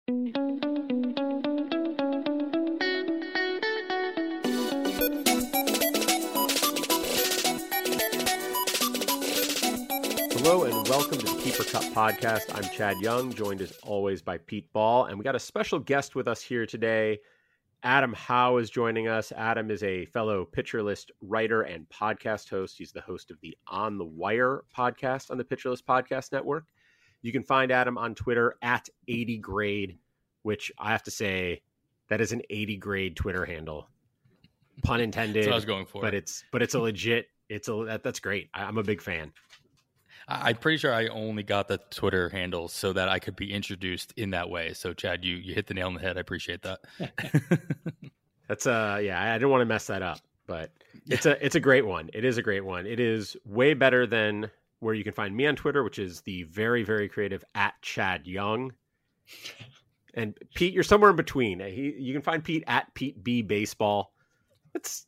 Hello and welcome to the Keeper Cup podcast. I'm Chad Young, joined as always by Pete Ball, and we got a special guest with us here today. Adam Howe is joining us. Adam is a fellow Pitcher List writer and podcast host. He's the host of the On the Wire podcast on the Pitcher List Podcast Network. You can find Adam on Twitter at 80grade, which I have to say, that is an 80grade Twitter handle. Pun intended. That's what I was going for. But it's a legit. That's great. I'm a big fan. I'm pretty sure I only got the Twitter handle so that I could be introduced in that way. So, Chad, you hit the nail on the head. I appreciate that. That's I didn't want to mess that up, but it's a great one. It is a great one. It is way better than where you can find me on Twitter, which is the very, very creative at Chad Young. And Pete, you're somewhere in between. You can find Pete at Pete B Baseball. It's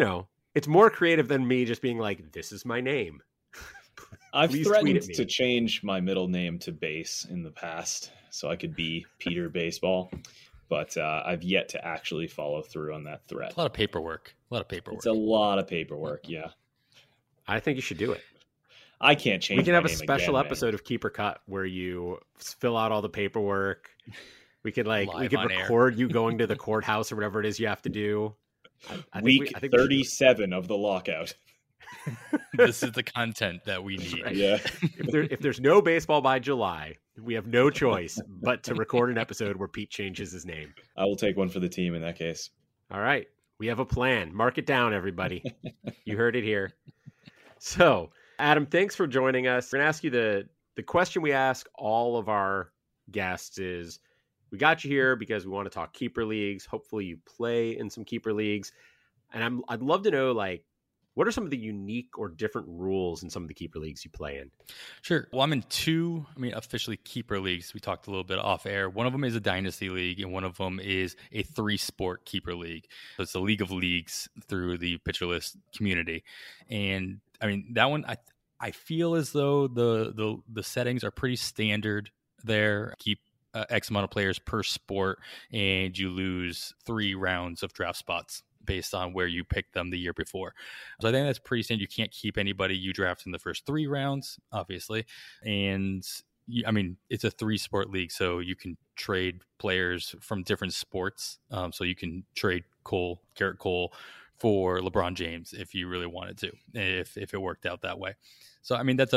more creative than me just being like, this is my name. I've threatened to change my middle name to Base in the past so I could be Peter Baseball, but I've yet to actually follow through on that threat. A lot of paperwork. It's a lot of paperwork, yeah. I think you should do it. I can't change. We can my have a name special again, episode of Keeper Cut where you fill out all the paperwork. We could record you going to the courthouse or whatever it is you have to do. Week 37 of the lockout. This is the content that we need. Right. Yeah. If there's no baseball by July, we have no choice but to record an episode where Pete changes his name. I will take one for the team in that case. All right. We have a plan. Mark it down, everybody. You heard it here. So, Adam, thanks for joining us. We're going to ask you the question we ask all of our guests is, we got you here because we want to talk keeper leagues. Hopefully you play in some keeper leagues. And I'd love to know, what are some of the unique or different rules in some of the keeper leagues you play in? Sure. Well, I'm in two, officially keeper leagues. We talked a little bit off air. One of them is a dynasty league, and one of them is a 3-sport keeper league. So it's a league of leagues through the Pitcher List community. And that one, I feel as though the settings are pretty standard there. Keep X amount of players per sport, and you lose 3 rounds of draft spots based on where you picked them the year before. So I think that's pretty standard. You can't keep anybody you draft in the first 3 rounds, obviously. And it's a 3-sport league, so you can trade players from different sports. So you can trade Garrett Cole for LeBron James if you really wanted to, if it worked out that way. So, that's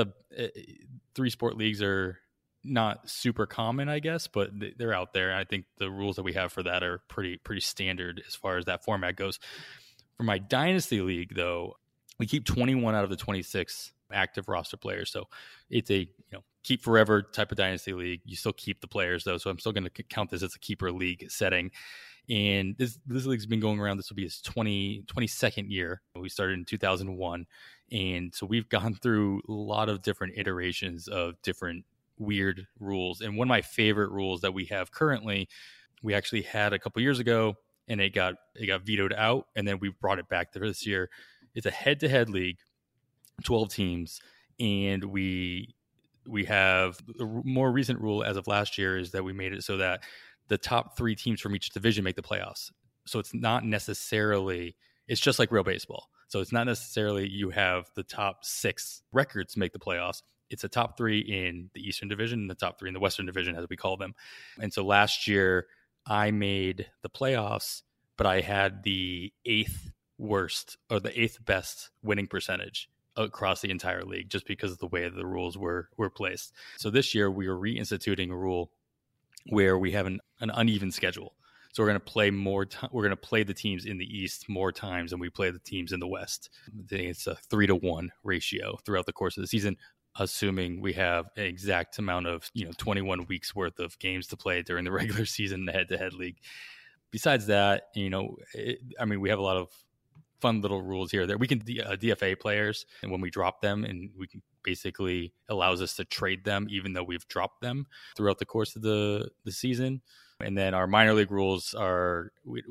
3-sport leagues are not super common, I guess, but they're out there. And I think the rules that we have for that are pretty standard as far as that format goes. For my dynasty league, though, we keep 21 out of the 26 active roster players. So it's a keep forever type of dynasty league. You still keep the players, though. So I'm still going to count this as a keeper league setting. And this league's been going around. This will be its 22nd year. We started in 2001. And so we've gone through a lot of different iterations of different weird rules. And one of my favorite rules that we have currently, we actually had a couple years ago, and it got vetoed out, and then we brought it back to this year. It's a head-to-head league, 12 teams, and we have the more recent rule as of last year is that we made it so that the top 3 teams from each division make the playoffs. So it's not necessarily, it's just like real baseball. So it's not necessarily you have the top 6 records make the playoffs. It's a top 3 in the Eastern Division and the top 3 in the Western Division, as we call them. And so last year I made the playoffs, but I had the 8th worst or the 8th best winning percentage across the entire league, just because of the way the rules were placed. So this year we are reinstituting a rule where we have an uneven schedule. So we're going to play we're going to play the teams in the East more times than we play the teams in the West. I think it's a 3-to-1 ratio throughout the course of the season, assuming we have an exact amount of 21 weeks worth of games to play during the regular season in the head-to-head league. Besides that, we have a lot of fun little rules here that we can DFA players, and when we drop them, and we can basically allows us to trade them even though we've dropped them throughout the course of the season. And then our minor league rules are when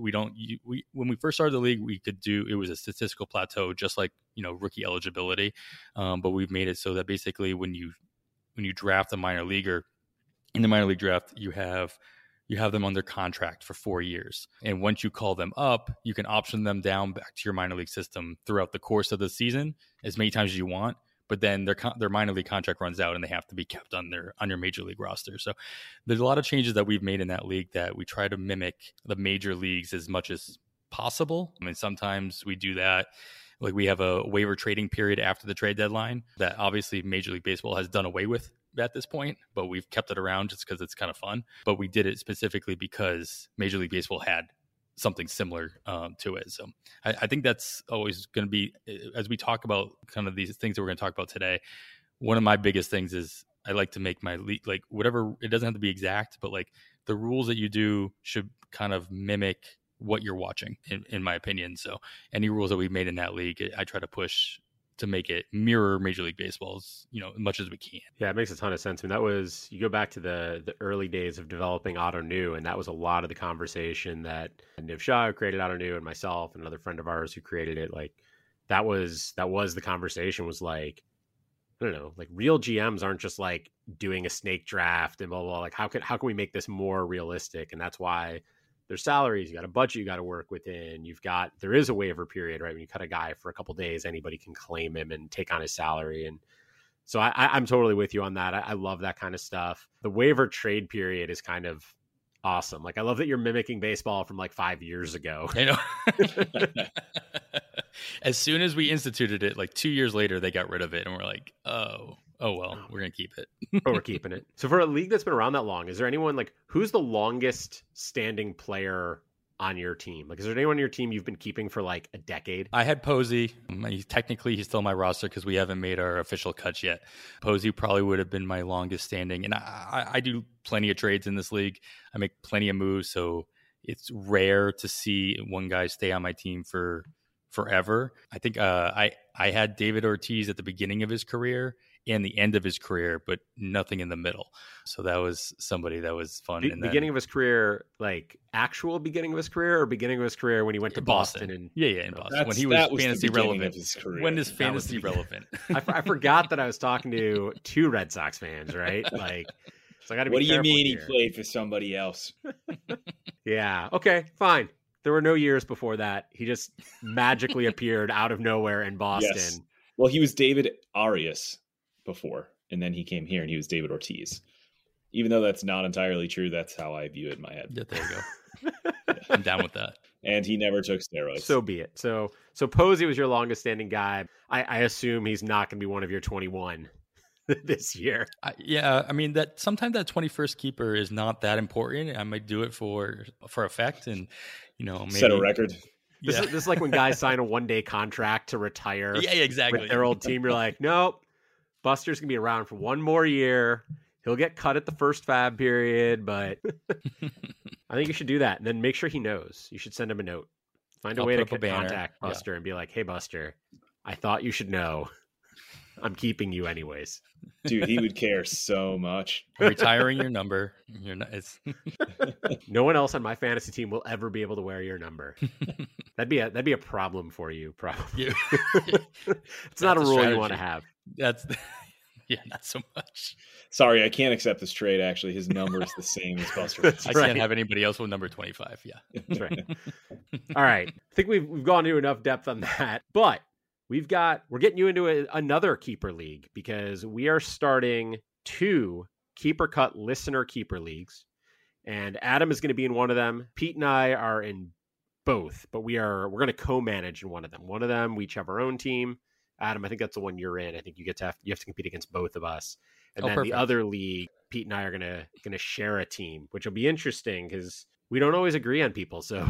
we first started the league, it was a statistical plateau, just like, rookie eligibility. But we've made it so that basically when you draft a minor leaguer in the minor league draft, you you have them under contract for 4 years. And once you call them up, you can option them down back to your minor league system throughout the course of the season as many times as you want. But then their minor league contract runs out and they have to be kept on your major league roster. So there's a lot of changes that we've made in that league that we try to mimic the major leagues as much as possible. I mean, sometimes we do that. Like we have a waiver trading period after the trade deadline that obviously Major League Baseball has done away with at this point, but we've kept it around just because it's kind of fun. But we did it specifically because Major League Baseball had something similar to it. So I think that's always going to be, as we talk about kind of these things that we're going to talk about today, one of my biggest things is I like to make my league, like whatever, it doesn't have to be exact, but like the rules that you do should kind of mimic what you're watching, in my opinion. So any rules that we've made in that league, I try to push to make it mirror Major League Baseball's, as much as we can. Yeah, it makes a ton of sense. I mean, that was, you go back to the early days of developing Ottoneu, and that was a lot of the conversation that Niv Shah, who created Ottoneu, and myself, and another friend of ours who created it, like that was the conversation, was like, I don't know, like real GMs aren't just like doing a snake draft and blah, blah, blah. Like how can we make this more realistic? And that's why there's salaries, you got a budget you got to work within. There is a waiver period, right? When you cut a guy for a couple of days, anybody can claim him and take on his salary. And so I'm totally with you on that. I love that kind of stuff. The waiver trade period is kind of awesome. Like I love that you're mimicking baseball from like 5 years ago. I know. As soon as we instituted it, like 2 years later, they got rid of it. And we're like, oh, well, we're going to keep it. Oh, we're keeping it. So for a league that's been around that long, is there anyone like, who's the longest standing player on your team? Like, is there anyone on your team you've been keeping for like a decade? I had Posey. Technically, he's still on my roster because we haven't made our official cuts yet. Posey probably would have been my longest standing. And I do plenty of trades in this league. I make plenty of moves. So it's rare to see one guy stay on my team for forever. I think I had David Ortiz at the beginning of his career and the end of his career, but nothing in the middle. So that was somebody that was fun. Beginning of his career, like actual beginning of his career, or beginning of his career when he went to Boston? And in Boston. When he was fantasy relevant. When is fantasy relevant? I forgot that I was talking to two Red Sox fans, right? Like, so I got to be What do you mean here. He played for somebody else? Yeah. Okay, fine. There were no years before that. He just magically appeared out of nowhere in Boston. Yes. Well, he was David Arias before, and then he came here and he was David Ortiz. Even though that's not entirely true, that's how I view it in my head. Yeah, there you go. Yeah, I'm down with that. And he never took steroids. So be it. So Posey was your longest standing guy. I assume he's not going to be one of your 21 this year. I mean, that sometimes that 21st keeper is not that important. I might do it for effect and, maybe set a record. This is like when guys sign a 1-day contract to retire. Yeah, exactly. With their old team. You're like, nope, Buster's going to be around for one more year. He'll get cut at the first fab period, but I think you should do that. And then make sure he knows. You should send him a note. Find a way to contact Buster and be like, hey, Buster, I thought you should know. I'm keeping you anyways. Dude, he would care so much. I'm retiring your number. No one else on my fantasy team will ever be able to wear your number. That'd be a problem for you, probably. It's not a rule you want to have. Not so much. Sorry, I can't accept this trade. Actually, his number is the same as Buster. Can't have anybody else with number 25. Yeah, that's right. All right, I think we've gone into enough depth on that, but we're getting you into another keeper league because we are starting 2 Keeper Cut listener keeper leagues, and Adam is going to be in one of them. Pete and I are in both, but we're going to co-manage in one of them. One of them, we each have our own team. Adam, I think that's the one you're in. I think you have to compete against both of us. And then perfect. The other league, Pete and I are gonna share a team, which will be interesting because we don't always agree on people. So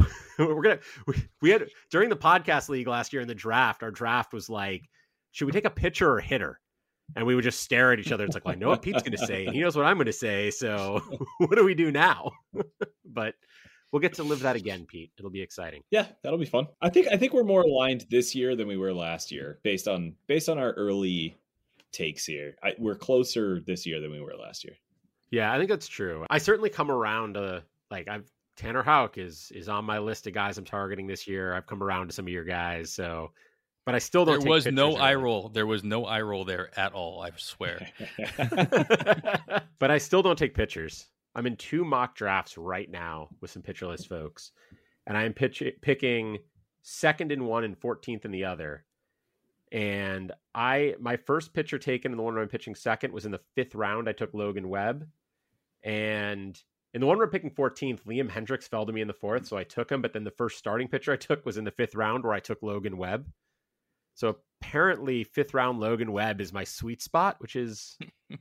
we had during the podcast league last year in the draft, our draft was like, should we take a pitcher or a hitter? And we would just stare at each other. It's like, well, I know what Pete's going to say, and he knows what I'm going to say. So what do we do now? But we'll get to live that again, Pete. It'll be exciting. Yeah, that'll be fun. I think we're more aligned this year than we were last year, based on our early takes here. We're closer this year than we were last year. Yeah, I think that's true. I certainly come around to Tanner Houck is on my list of guys I'm targeting this year. I've come around to some of your guys, so. But I still don't. There was no eye roll. There was no eye roll there at all. I swear. But I still don't take pictures. I'm in 2 mock drafts right now with some Pitcher List folks, and I am picking second in one and 14th in the other. And my first pitcher taken in the one where I'm pitching second was in the 5th round. I took Logan Webb. And in the one where I'm picking 14th, Liam Hendriks fell to me in the 4th, so I took him. But then the first starting pitcher I took was in the 5th round, where I took Logan Webb. So apparently 5th round Logan Webb is my sweet spot, which is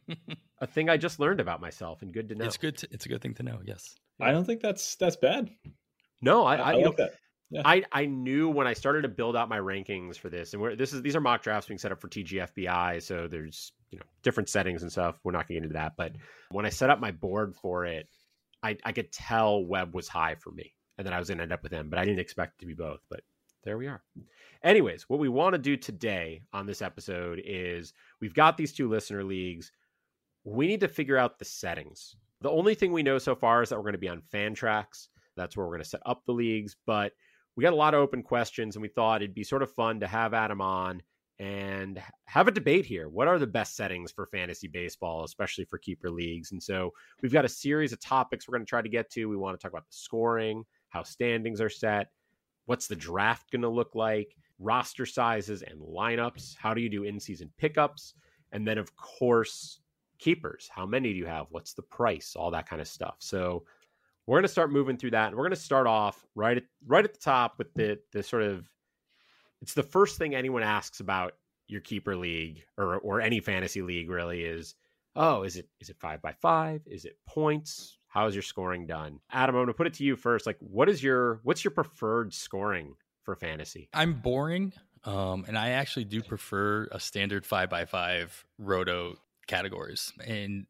a thing I just learned about myself, and good to know. It's good. It's a good thing to know. Yes. I don't think that's bad. No, I like that. Yeah. I knew when I started to build out my rankings for this, and these are mock drafts being set up for TGFBI, so there's different settings and stuff. We're not going to get into that, but when I set up my board for it, I could tell Webb was high for me, and then I was going to end up with him, but I didn't expect it to be both. But there we are. Anyways, what we want to do today on this episode is we've got these 2 listener leagues. We need to figure out the settings. The only thing we know so far is that we're going to be on Fantrax. That's where we're going to set up the leagues, but we got a lot of open questions, and we thought it'd be sort of fun to have Adam on and have a debate here. What are the best settings for fantasy baseball, especially for keeper leagues? And so we've got a series of topics we're going to try to get to. We want to talk about the scoring, how standings are set, what's the draft going to look like, roster sizes and lineups, how do you do in-season pickups, and then, of course, keepers. How many do you have? What's the price? All that kind of stuff. So we're going to start moving through that, and we're going to start off right at the top with the sort of, it's the first thing anyone asks about your keeper league or any fantasy league really is, is it 5x5? Is it points? How is your scoring done? Adam, I'm going to put it to you first. Like, what's your preferred scoring for fantasy? I'm boring, and I actually do prefer a standard 5x5 roto categories, and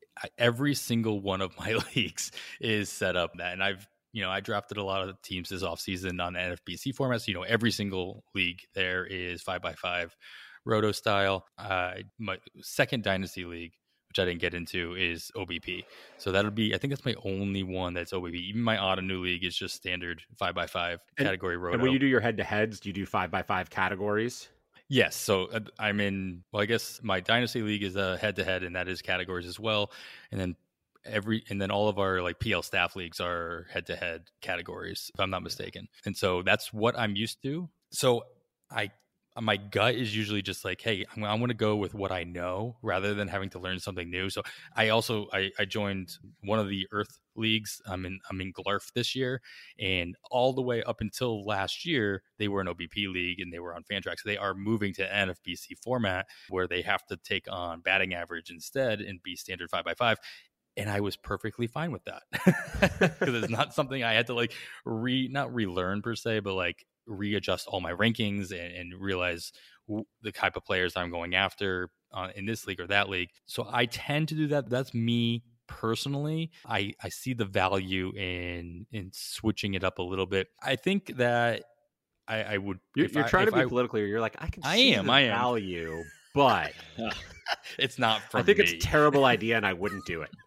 every single one of my leagues is set up that. And I drafted a lot of teams this offseason on NFBC format. So, every single league there is 5x5 roto style. My second dynasty league, which I didn't get into, is OBP. So I think that's my only one that's OBP. Even my Ottoneu league is just standard 5x5 category roto. And when you do your head-to-heads, do you do 5x5 categories? Yes. So I'm in, I guess my dynasty league is a head-to-head, and that is categories as well. And then all of our like PL staff leagues are head-to-head categories, if I'm not mistaken. And so that's what I'm used to. So my gut is usually just like, hey, I want to go with what I know rather than having to learn something new. So I joined one of the Earth leagues. I'm in Glarf this year, and all the way up until last year, they were an OBP league and they were on Fantrax. They are moving to NFBC format where they have to take on batting average instead and be standard 5x5. And I was perfectly fine with that because it's not something I had to like not relearn per se, but like readjust all my rankings and realize the type of players I'm going after in this league or that league. So I tend to do that. That's me personally. I see the value in switching it up a little bit. I think that I would. You're trying to be political. You're like, I am value, but it's not for me. I think it's a terrible idea, and I wouldn't do it.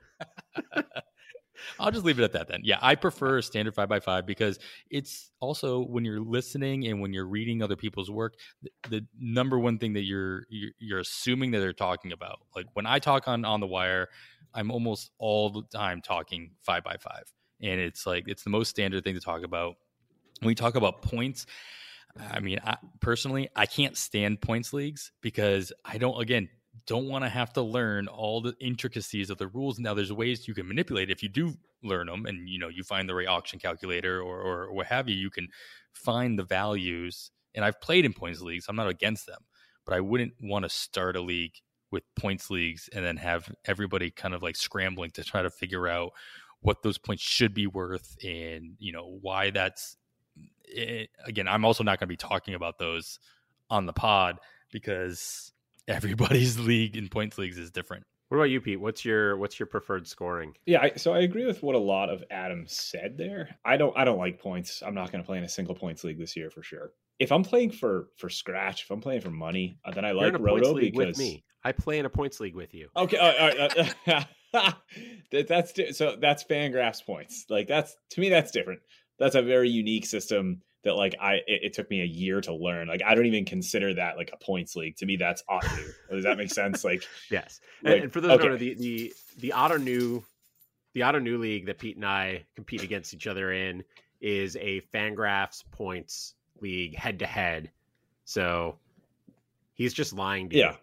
I'll just leave it at that then. Yeah, I prefer standard 5x5 because it's also when you're listening and when you're reading other people's work, the number one thing that you're assuming that they're talking about. Like when I talk on the wire, I'm almost all the time talking 5x5, and it's like it's the most standard thing to talk about. When we talk about points, I mean, personally, I can't stand points leagues because I don't want to have to learn all the intricacies of the rules. Now there's ways you can manipulate if you do learn them and you find the right auction calculator or what have you. You can find the values, and I've played in points leagues. I'm not against them, but I wouldn't want to start a league with points leagues and then have everybody kind of like scrambling to try to figure out what those points should be worth and why that's it. Again, I'm also not going to be talking about those on the pod because everybody's league in points leagues is different. What about you, Pete? What's your preferred scoring? Yeah, so I agree with what a lot of Adam said there. I don't like points. I'm not going to play in a single points league this year for sure. If I'm playing for scratch, if I'm playing for money, then I like roto league because with me. I play in a points league with you. Okay, all right. That's Fangraphs points. Like to me that's different. That's a very unique system that like it took me a year to learn. Like I don't even consider that like a points league. To me, that's Ottoneu. Does that make sense? Like yes. And for those who don't know, the Ottoneu the Auto New League that Pete and I compete against each other in is a Fangraphs points league head to head. So he's just lying to you.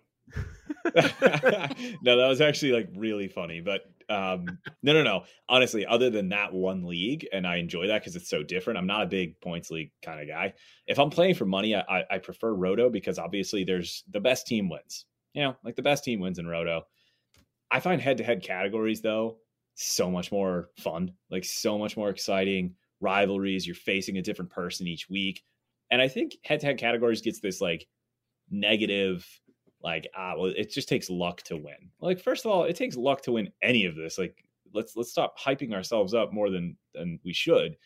No, that was actually like really funny, but no. Honestly, other than that one league, and I enjoy that because it's so different. I'm not a big points league kind of guy. If I'm playing for money, I prefer Roto because obviously there's the best team wins. You know, like the best team wins in Roto. I find head-to-head categories though so much more fun, like so much more exciting. Rivalries, you're facing a different person each week, and I think head-to-head categories gets this like negative. Like, well, it just takes luck to win. Like, first of all, it takes luck to win any of this. Like, let's stop hyping ourselves up more than we should.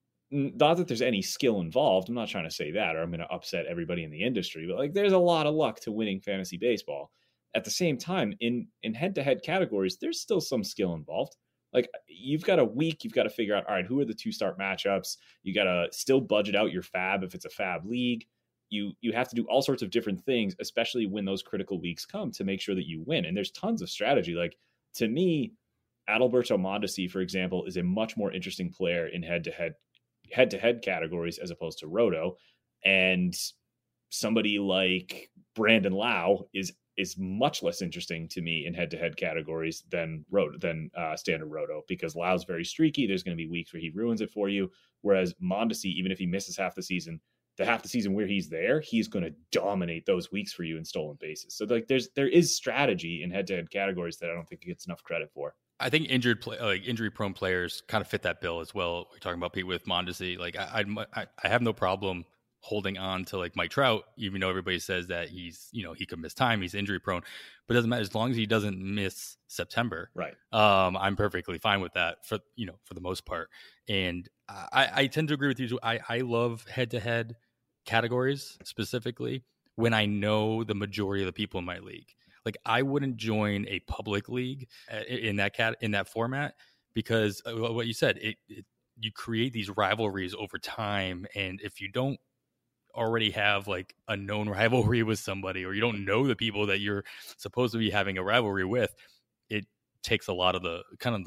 Not that there's any skill involved. I'm not trying to say that, or I'm going to upset everybody in the industry. But like, there's a lot of luck to winning fantasy baseball. At the same time, in head-to-head categories, there's still some skill involved. Like, you've got a week, you've got to figure out, all right, who are the 2-start matchups? You got to still budget out your fab if it's a fab league. You have to do all sorts of different things, especially when those critical weeks come, to make sure that you win. And there's tons of strategy. Like, to me, Adalberto Mondesi, for example, is a much more interesting player in head-to-head categories as opposed to Roto. And somebody like Brandon Lau is much less interesting to me in head-to-head categories than standard Roto, because Lau's very streaky. There's going to be weeks where he ruins it for you. Whereas Mondesi, even if he misses half the season where he's there, he's going to dominate those weeks for you in stolen bases. So like there is strategy in head-to-head categories that I don't think it gets enough credit for. I think injury-prone players kind of fit that bill as well. We're talking about Pete with Mondesi. Like I have no problem holding on to like Mike Trout, even though everybody says that he's, he could miss time, he's injury-prone, but it doesn't matter as long as he doesn't miss September. Right. I'm perfectly fine with that for the most part. And I tend to agree with you too. I love head-to-head categories specifically when I know the majority of the people in my league. Like, I wouldn't join a public league in that format because what you said, you create these rivalries over time, and if you don't already have like a known rivalry with somebody, or you don't know the people that you're supposed to be having a rivalry with, it takes a lot of the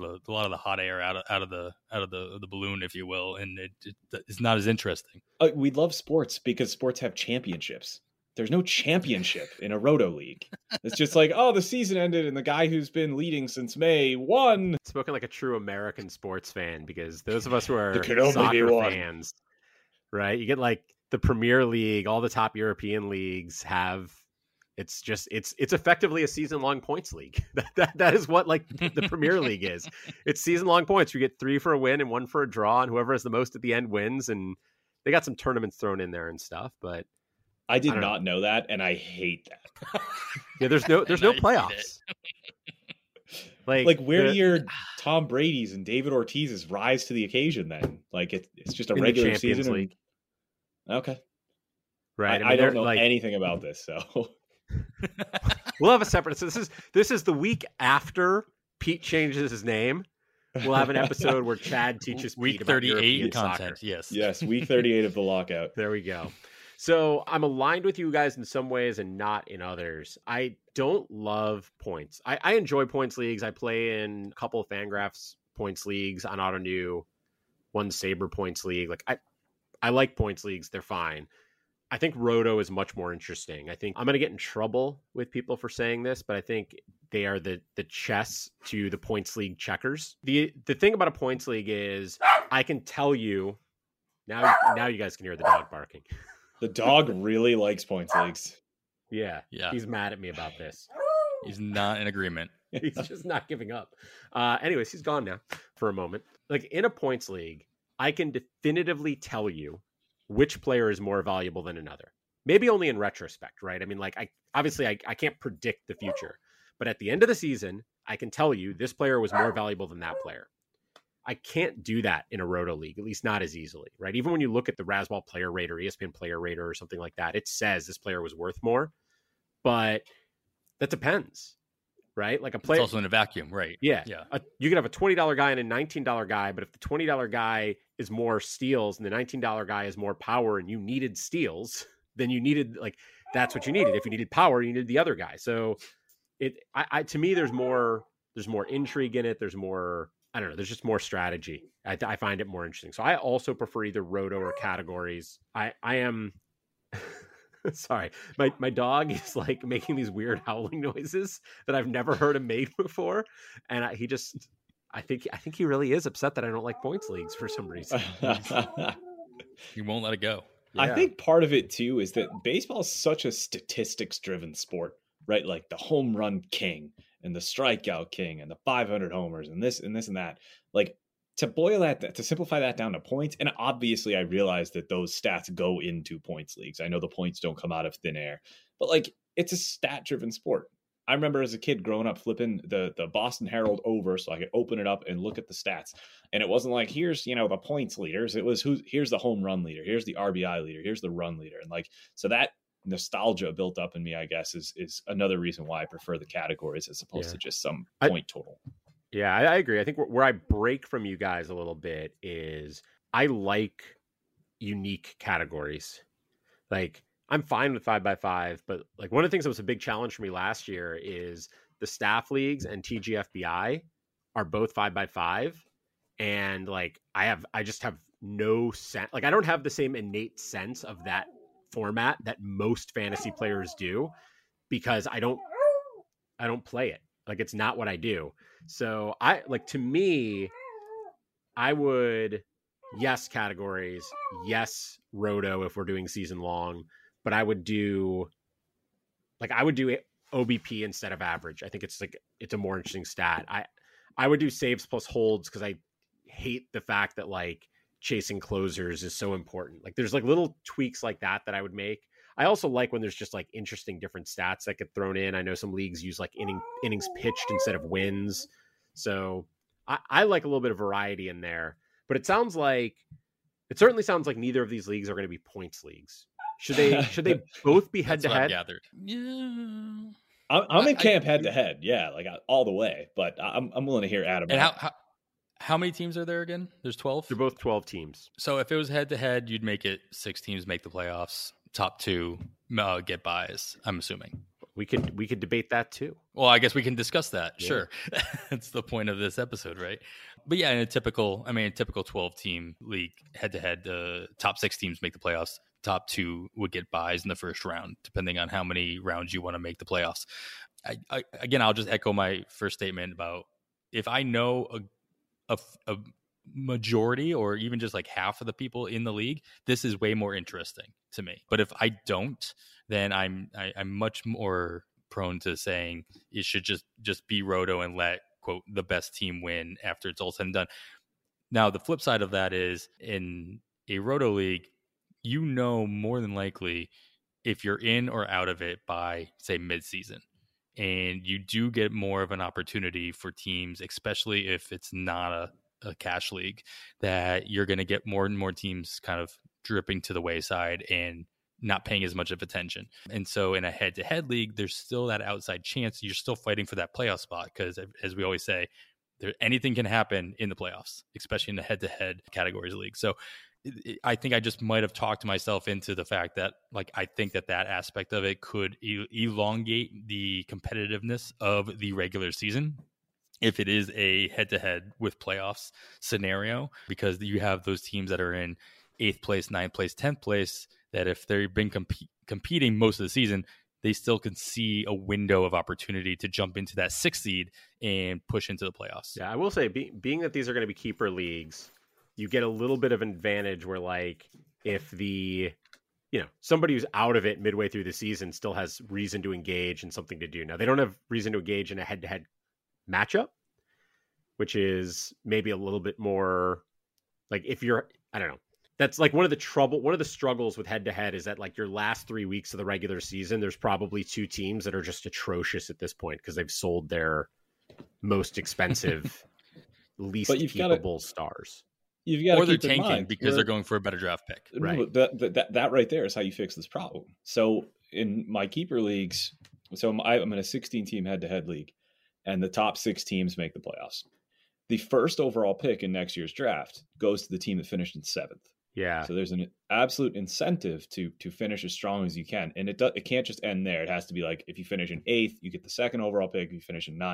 hot air out of the balloon, if you will, and it's not as interesting. We love sports because sports have championships. There's no championship in a Roto league. It's just like, oh, the season ended and the guy who's been leading since May won. Spoken like a true American sports fan, because those of us who are soccer fans, right? You get like the Premier League, all the top European leagues have. It's effectively a season-long points league. That is what like the Premier League is. It's season-long points. You get 3 for a win and 1 for a draw, and whoever has the most at the end wins. And they got some tournaments thrown in there and stuff, but I did not know that, and I hate that. Yeah, there's no playoffs. Like where do your Tom Brady's and David Ortiz's rise to the occasion then? Like it's just a regular season league. Okay. Right. I don't know anything about this, so we'll have a separate. So this is the week after Pete changes his name. We'll have an episode where Chad teaches week Pete about 38 content. Soccer. Yes, week 38 of the lockout. There we go. So I'm aligned with you guys in some ways and not in others. I don't love points. I enjoy points leagues. I play in a couple of Fangraphs points leagues on Auto New, one Saber points league. Like I like points leagues. They're fine. I think Roto is much more interesting. I think I'm going to get in trouble with people for saying this, but I think they are the chess to the points league checkers. The thing about a points league is I can tell you now you guys can hear the dog barking. The dog really likes points leagues. Yeah. He's mad at me about this. He's not in agreement. He's just not giving up. Anyways, he's gone now for a moment. Like in a points league, I can definitively tell you which player is more valuable than another. Maybe only in retrospect, right? I mean, like I can't predict the future, but at the end of the season, I can tell you this player was more valuable than that player. I can't do that in a Roto league, at least not as easily, right? Even when you look at the Razzball player rate or ESPN player rate or something like that, it says this player was worth more, but that depends, right? Like a player, it's also in a vacuum, right? Yeah. You could have a $20 guy and a $19 guy, but if the $20 guy is more steals and the $19 guy is more power and you needed steals, then you needed that's what you needed. If you needed power, you needed the other guy. So to me, there's more intrigue in it. There's more, I don't know. There's just more strategy. I find it more interesting. So I also prefer either roto or categories. I am sorry. My dog is like making these weird howling noises that I've never heard him make before, and I think he really is upset that I don't like points leagues for some reason. You won't let it go. Yeah. I think part of it too is that baseball is such a statistics driven sport, right? Like the home run king and the strikeout king and the 500 homers and this and this and that. Like to simplify that down to points. And obviously I realize that those stats go into points leagues. I know the points don't come out of thin air, but like it's a stat driven sport. I remember as a kid growing up flipping the Boston Herald over so I could open it up and look at the stats. And it wasn't like, here's, the points leaders. It was here's the home run leader. Here's the RBI leader. Here's the run leader. And like, so that nostalgia built up in me, I guess, is another reason why I prefer the categories as opposed to just some point total. Yeah, I agree. I think where I break from you guys a little bit is I like unique categories. Like, I'm fine with 5x5, but like one of the things that was a big challenge for me last year is the staff leagues and TGFBI are both 5x5. And like, I just have no sense. Like, I don't have the same innate sense of that format that most fantasy players do because I don't play it. Like, it's not what I do. So to me, I would, yes, categories, yes, roto if we're doing season long, but I would do OBP instead of average. I think it's a more interesting stat. I would do saves plus holds because I hate the fact that like chasing closers is so important. Like there's like little tweaks like that I would make. I also like when there's just like interesting different stats that get thrown in. I know some leagues use like innings pitched instead of wins. So I like a little bit of variety in there, but it certainly sounds like neither of these leagues are going to be points leagues. Should they both be head to head? Gathered. Yeah. I'm in camp head to head. Yeah. Like all the way, but I'm willing to hear Adam. And how many teams are there again? There's 12. They're both 12 teams. So if it was head to head, you'd make it 6 teams make the playoffs. Top 2 get buys, I'm assuming. We could debate that too. Well, I guess we can discuss that. Yeah. Sure. That's the point of this episode, right? But yeah, in a typical 12-team league, head-to-head, the top 6 teams make the playoffs. Top 2 would get buys in the first round, depending on how many rounds you want to make the playoffs. Again, I'll just echo my first statement about if I know a majority or even just like half of the people in the league, this is way more interesting to me. But if I don't, then I'm much more prone to saying it should just be roto and let, quote, the best team win after it's all said and done. Now, the flip side of that is in a roto league, more than likely if you're in or out of it by, say, mid-season. And you do get more of an opportunity for teams, especially if it's not a cash league, that you're going to get more and more teams kind of dripping to the wayside and not paying as much of attention. And so in a head-to-head league, there's still that outside chance. You're still fighting for that playoff spot because, as we always say, anything can happen in the playoffs, especially in the head-to-head categories league. So I think I just might have talked myself into the fact that, like, I think that aspect of it could elongate the competitiveness of the regular season if it is a head-to-head with playoffs scenario, because you have those teams that are in 8th place, 9th place, 10th place, that if they've been competing most of the season, they still can see a window of opportunity to jump into that 6th seed and push into the playoffs. Yeah, I will say, being that these are going to be keeper leagues, you get a little bit of an advantage where, like, if somebody who's out of it midway through the season still has reason to engage and something to do. Now, they don't have reason to engage in a head-to-head matchup, which is maybe a little bit more like I don't know. That's like one of the struggles with head-to-head is that, like, your last 3 weeks of the regular season, there's probably 2 teams that are just atrocious at this point because they've sold their most expensive, least capable stars. You've got or they're tanking because they're going for a better draft pick. Right. That right there is how you fix this problem. So in my keeper leagues, I'm in a 16-team head-to-head league, and the top 6 teams make the playoffs. The first overall pick in next year's draft goes to the team that finished in 7th. Yeah. So there's an absolute incentive to finish as strong as you can. And it can't just end there. It has to be like, if you finish in 8th, you get the 2nd overall pick. If you finish in 9th,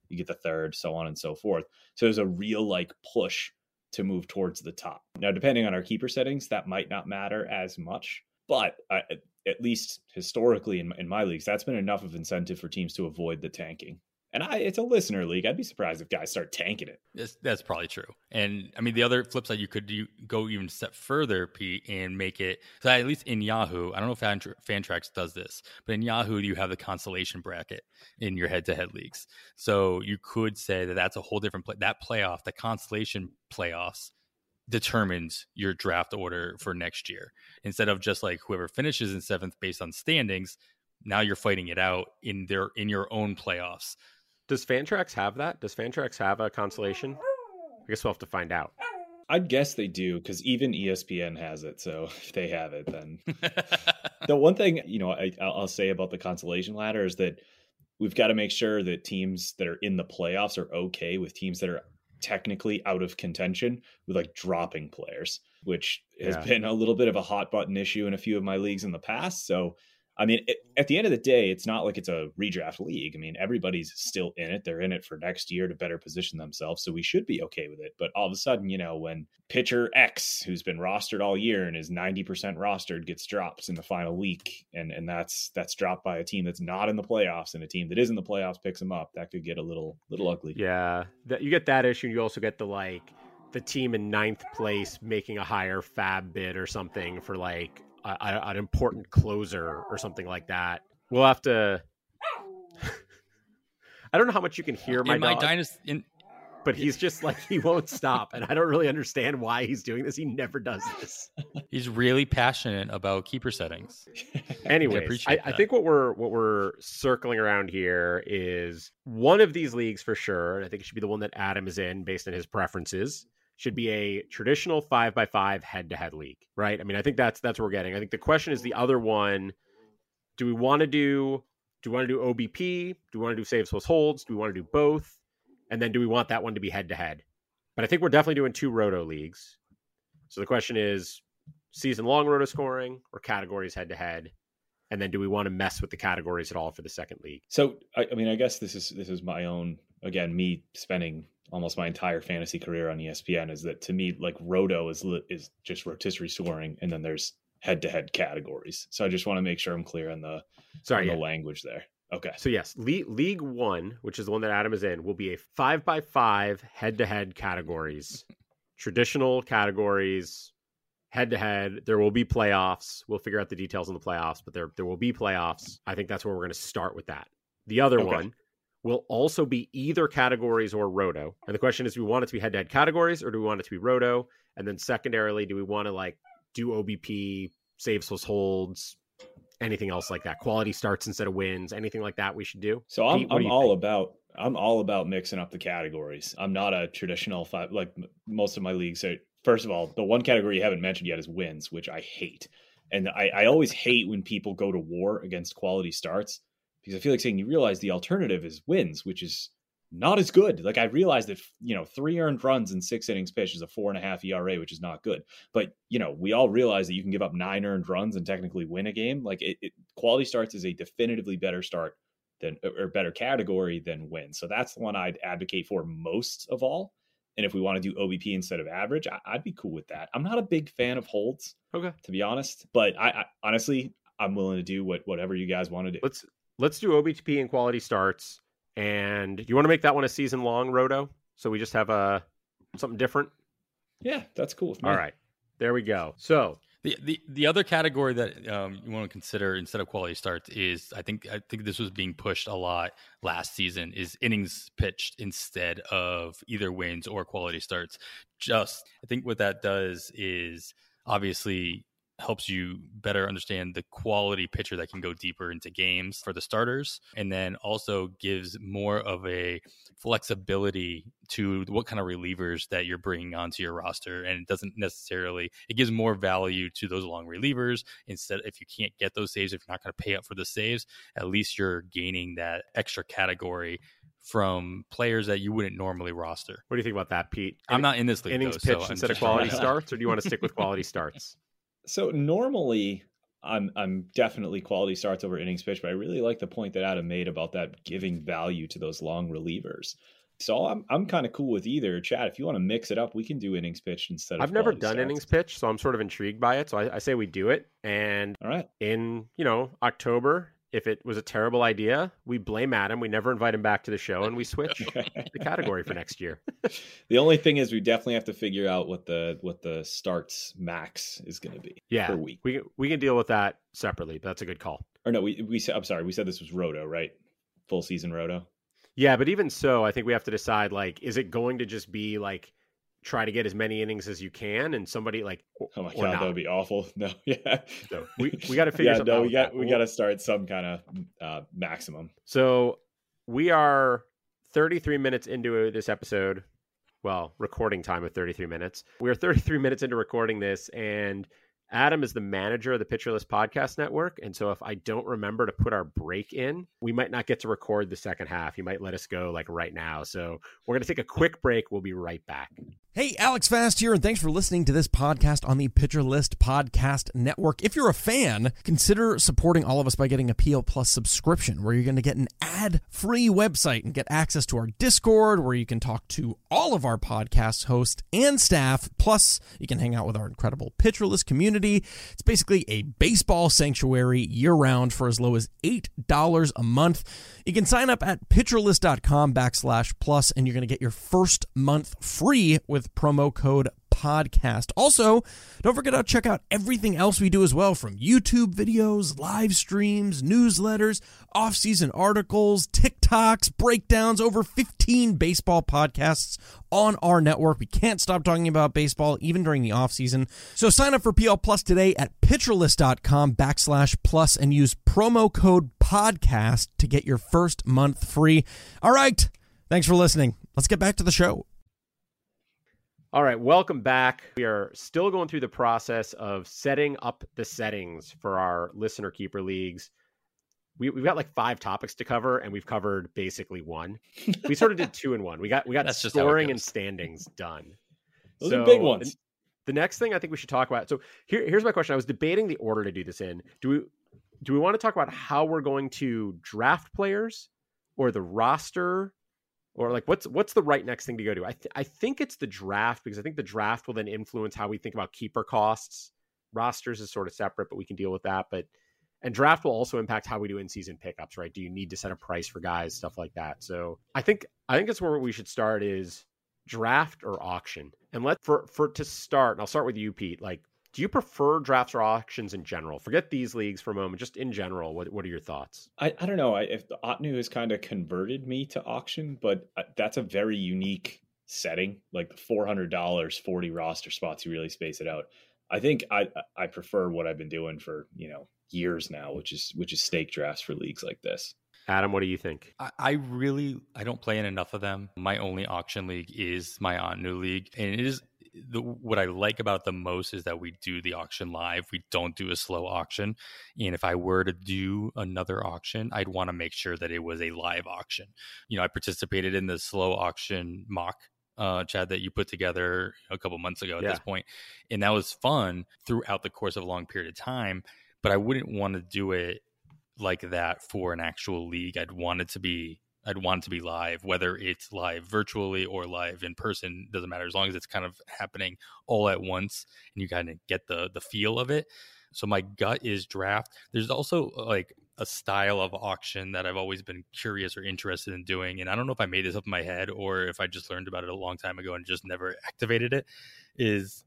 you get the third, so on and so forth. So there's a real like push to move towards the top. Now, depending on our keeper settings, that might not matter as much, but at least historically in my leagues, that's been enough of incentive for teams to avoid the tanking. And it's a listener league. I'd be surprised if guys start tanking it. That's probably true. And I mean, the other flip side, you could go even a step further, Pete, and make it, so at least in Yahoo, I don't know if Fantrax does this, but in Yahoo, you have the consolation bracket in your head-to-head leagues. So you could say that that's a whole different that playoff, the consolation playoffs, determines your draft order for next year. Instead of just like whoever finishes in 7th based on standings, now you're fighting it out in your own playoffs. Does Fantrax have that? Does Fantrax have a consolation? I guess we'll have to find out. I'd guess they do, because even ESPN has it. So if they have it, then the one thing, I'll say about the consolation ladder is that we've got to make sure that teams that are in the playoffs are okay with teams that are technically out of contention with like dropping players, which has been a little bit of a hot button issue in a few of my leagues in the past. So I mean, at the end of the day, it's not like it's a redraft league. I mean, everybody's still in it. They're in it for next year to better position themselves. So we should be okay with it. But all of a sudden, when pitcher X, who's been rostered all year and is 90% rostered, gets dropped in the final week, and that's dropped by a team that's not in the playoffs, and a team that is in the playoffs picks them up, that could get a little ugly. Yeah, you get that issue. And you also get the team in 9th place making a higher fab bid or something for an important closer or something like that. We'll have to. I don't know how much you can hear my dog, but he's just he won't stop, and I don't really understand why he's doing this. He never does this. He's really passionate about keeper settings. Anyways, I think what we're circling around here is one of these leagues for sure, and I think it should be the one that Adam is in based on his preferences. Should be a traditional 5x5 head-to-head league, right? I mean, I think that's what we're getting. I think the question is the other one: do we want to do OBP? Do we want to do saves plus holds? Do we want to do both? And then do we want that one to be head-to-head? But I think we're definitely doing 2 roto leagues. So the question is season-long roto scoring or categories head-to-head? And then do we want to mess with the categories at all for the second league? So, I mean, I guess this is my own, again, me spending almost my entire fantasy career on ESPN, is that to me, roto is just rotisserie scoring, and then there's head-to-head categories. So I just want to make sure I'm clear on the language there. Okay. So yes, League 1, which is the one that Adam is in, will be a 5x5 head-to-head categories, traditional categories, head-to-head. There will be playoffs. We'll figure out the details on the playoffs, but there will be playoffs. I think that's where we're going to start with that. The other one will also be either categories or roto. And the question is, do we want it to be head-to-head categories or do we want it to be roto? And then secondarily, do we want to do OBP, saves plus holds, anything else like that? Quality starts instead of wins, anything like that we should do? So I'm all about mixing up the categories. I'm not a traditional five, like most of my leagues say. First of all, the one category you haven't mentioned yet is wins, which I hate. And I always hate when people go to war against quality starts, because I feel like saying, you realize the alternative is wins, which is not as good. I realized that, 3 earned runs in 6 innings pitched is a 4.5 ERA, which is not good. But, we all realize that you can give up 9 earned runs and technically win a game. Quality starts is a definitively better start or better category than win. So that's the one I'd advocate for most of all. And if we want to do OBP instead of average, I'd be cool with that. I'm not a big fan of holds, to be honest. But I honestly, I'm willing to do whatever you guys want to do. Let's do OBP and quality starts. And do you want to make that one a season long roto? So we just have something different? Yeah, that's cool. All right, there we go. So the other category that you want to consider instead of quality starts is, I think this was being pushed a lot last season, is innings pitched instead of either wins or quality starts. I think what that does is obviously helps you better understand the quality pitcher that can go deeper into games for the starters, and then also gives more of a flexibility to what kind of relievers that you're bringing onto your roster. And it gives more value to those long relievers. Instead, if you can't get those saves, if you're not going to pay up for the saves, at least you're gaining that extra category from players that you wouldn't normally roster. What do you think about that, Pete? I'm not in this league. Innings pitched instead of quality starts, or do you want to stick with quality starts? So normally I'm definitely quality starts over innings pitch, but I really like the point that Adam made about that giving value to those long relievers. So I'm kind of cool with either. Chad, if you want to mix it up, we can do innings pitch instead of I've never quality done starts. innings pitch, so I'm sort of intrigued by it. So I say we do it. And All right. in, October, if it was a terrible idea, we blame Adam. We never invite him back to the show, and we switch the category for next year. The only thing is we definitely have to figure out what the starts max is going to be per week. We can deal with that separately, but that's a good call. Or no, we said, I'm sorry, we said this was Roto, right? Full season Roto. Yeah, but even so, I think we have to decide, like, is it going to just be like try to get as many innings as you can, and somebody like, oh my god, that would be awful. No, yeah. So we got to figure something out. We got to start some kind of maximum. So we are 33 minutes into this episode. Well, recording time of 33 minutes. We are 33 minutes into recording this, and Adam is the manager of the Pitcher List Podcast Network. And so if I don't remember to put our break in, we might not get to record the second half. He might let us go like right now. So we're going to take a quick break. We'll be right back. Hey, Alex Fast here, and thanks for listening to this podcast on the Pitcher List Podcast Network. If you're a fan, consider supporting all of us by getting a PL Plus subscription, where you're going to get an ad-free website and get access to our Discord, where you can talk to all of our podcast hosts and staff. Plus, you can hang out with our incredible Pitcher List community. It's basically a baseball sanctuary year-round for as low as $8 a month. You can sign up at pitcherlist.com/plus, and you're going to get your first month free with promo code podcast. Also, don't forget to check out everything else we do as well, from YouTube videos, live streams, newsletters, off-season articles, TikToks, breakdowns, over 15 baseball podcasts on our network. We can't stop talking about baseball even during the off-season. So sign up for PL Plus today at pitcherlist.com/plus and use promo code podcast to get your first month free. All right. Thanks for listening. Let's get back to the show. All right, welcome back. We are still going through the process of setting up the settings for our listener keeper leagues. We've got like 5 topics to cover, and we've covered basically one. We sort of did 2 in 1. We got scoring and standings done. Those are big ones. The next thing I think we should talk about. So here's my question. I was debating the order to do this in. Do we want to talk about how we're going to draft players, or the roster? Or like, what's the right next thing to go to? I think it's the draft, because I think the draft will then influence how we think about keeper costs. Rosters is sort of separate, but we can deal with that. And draft will also impact how we do in-season pickups, right? Do you need to set a price for guys, stuff like that? So I think it's where we should start is draft or auction. And for to start, and I'll start with you, Pete. Like, do you prefer drafts or auctions in general? Forget these leagues for a moment. Just in general, what are your thoughts? I don't know. If the Otnu has kind of converted me to auction, but that's a very unique setting. Like the $400, 40 roster spots, you really space it out. I think I prefer what I've been doing for years now, which is stake drafts for leagues like this. Adam, what do you think? I don't play in enough of them. My only auction league is my Otnu league, and it is. What I like about it the most is that we do the auction live. We don't do a slow auction. And if I were to do another auction, I'd want to make sure that it was a live auction. I participated in the slow auction mock, Chad, that you put together a couple months ago at this point. And that was fun throughout the course of a long period of time. But I wouldn't want to do it like that for an actual league. I'd want it to be live, whether it's live virtually or live in person, doesn't matter, as long as it's kind of happening all at once and you kind of get the feel of it. So my gut is draft. There's also like a style of auction that I've always been curious or interested in doing, and I don't know if I made this up in my head or if I just learned about it a long time ago and just never activated it, is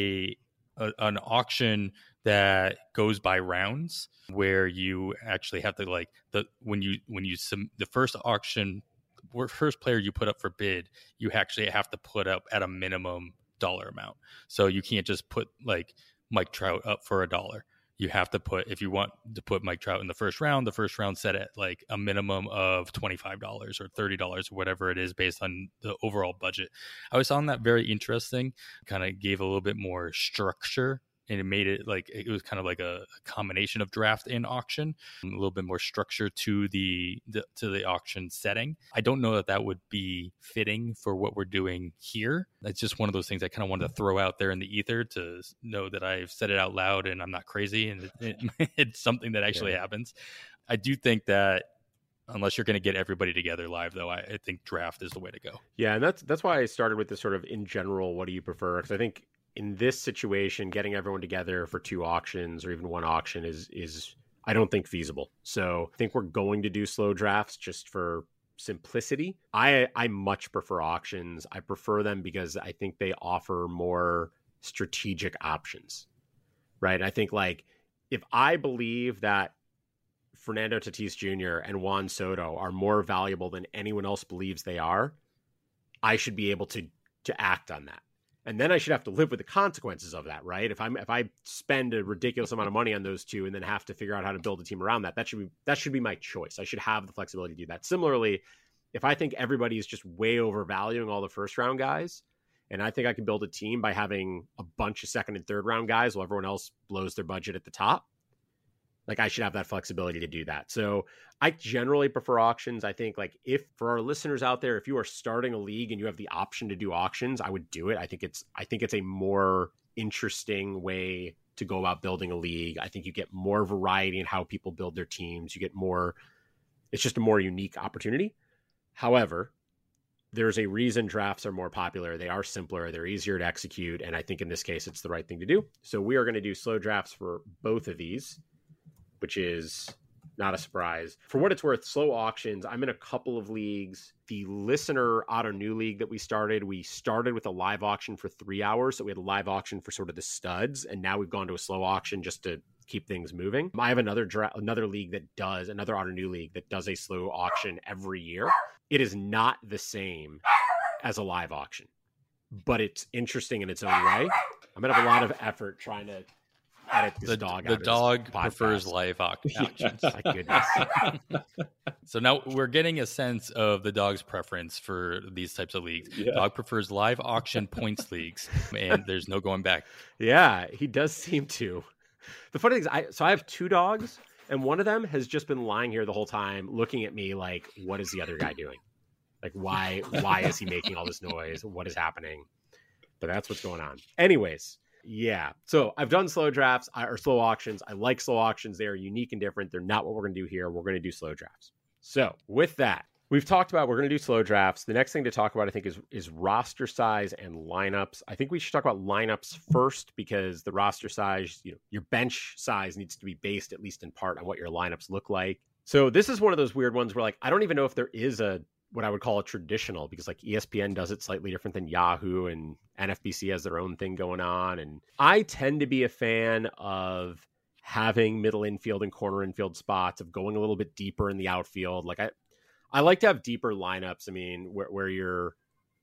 an auction that goes by rounds, where you actually have to the first auction, first player you put up for bid, you actually have to put up at a minimum dollar amount. So you can't just put like Mike Trout up for $1. You have to put, if you want to put Mike Trout in the first round set at like a minimum of $25 or $30 or whatever it is based on the overall budget. I always found that very interesting, kind of gave a little bit more structure and it made it like it was kind of like a combination of draft and auction, a little bit more structure to the auction setting. I don't know that would be fitting for what we're doing here. It's just one of those things I kind of wanted to throw out there in the ether to know that I've said it out loud and I'm not crazy, and it's something that actually happens. I do think that unless you're going to get everybody together live, though, I think draft is the way to go. Yeah, and that's why I started with this sort of in general, what do you prefer? Because I think in this situation, getting everyone together for 2 auctions or even 1 auction is I don't think feasible. So I think we're going to do slow drafts just for simplicity. I much prefer auctions. I prefer them because I think they offer more strategic options, right? I think like if I believe that Fernando Tatis Jr. and Juan Soto are more valuable than anyone else believes they are, I should be able to act on that. And then I should have to live with the consequences of that, right? If I spend a ridiculous amount of money on those 2 and then have to figure out how to build a team around that, that should be my choice. I should have the flexibility to do that. Similarly, if I think everybody is just way overvaluing all the first round guys, and I think I can build a team by having a bunch of second and third round guys while everyone else blows their budget at the top, like I should have that flexibility to do that. So I generally prefer auctions. I think like if for our listeners out there, if you are starting a league and you have the option to do auctions, I would do it. I think it's a more interesting way to go about building a league. I think you get more variety in how people build their teams. You get more, it's just a more unique opportunity. However, there's a reason drafts are more popular. They are simpler. They're easier to execute. And I think in this case, it's the right thing to do. So we are going to do slow drafts for both of these, which is not a surprise. For what it's worth, slow auctions, I'm in a couple of leagues. The listener auto new league that we started with a live auction for 3 hours. So we had a live auction for sort of the studs. And now we've gone to a slow auction just to keep things moving. I have another league that does, another auto new league that does a slow auction every year. It is not the same as a live auction, but it's interesting in its own way. I'm going to have a lot of effort trying to edit this dog out. The dog prefers live auctions. My goodness. So now we're getting a sense of the dog's preference for these types of leagues. Yeah. Dog prefers live auction points leagues, and there's no going back. Yeah, he does seem to. The funny thing is, I have 2 dogs, and one of them has just been lying here the whole time, looking at me like, what is the other guy doing? Like, why is he making all this noise? What is happening? But that's what's going on. Anyways. Yeah. So I've done slow drafts or slow auctions. I like slow auctions. They are unique and different. They're not what we're going to do here. We're going to do slow drafts. So with that, we've talked about, we're going to do slow drafts. The next thing to talk about, I think, is roster size and lineups. I think we should talk about lineups first because the roster size, your bench size needs to be based at least in part on what your lineups look like. So this is one of those weird ones where like, I don't even know if there is what I would call a traditional, because like ESPN does it slightly different than Yahoo, and NFBC has their own thing going on. And I tend to be a fan of having middle infield and corner infield spots, of going a little bit deeper in the outfield. Like I like to have deeper lineups. I mean, where you're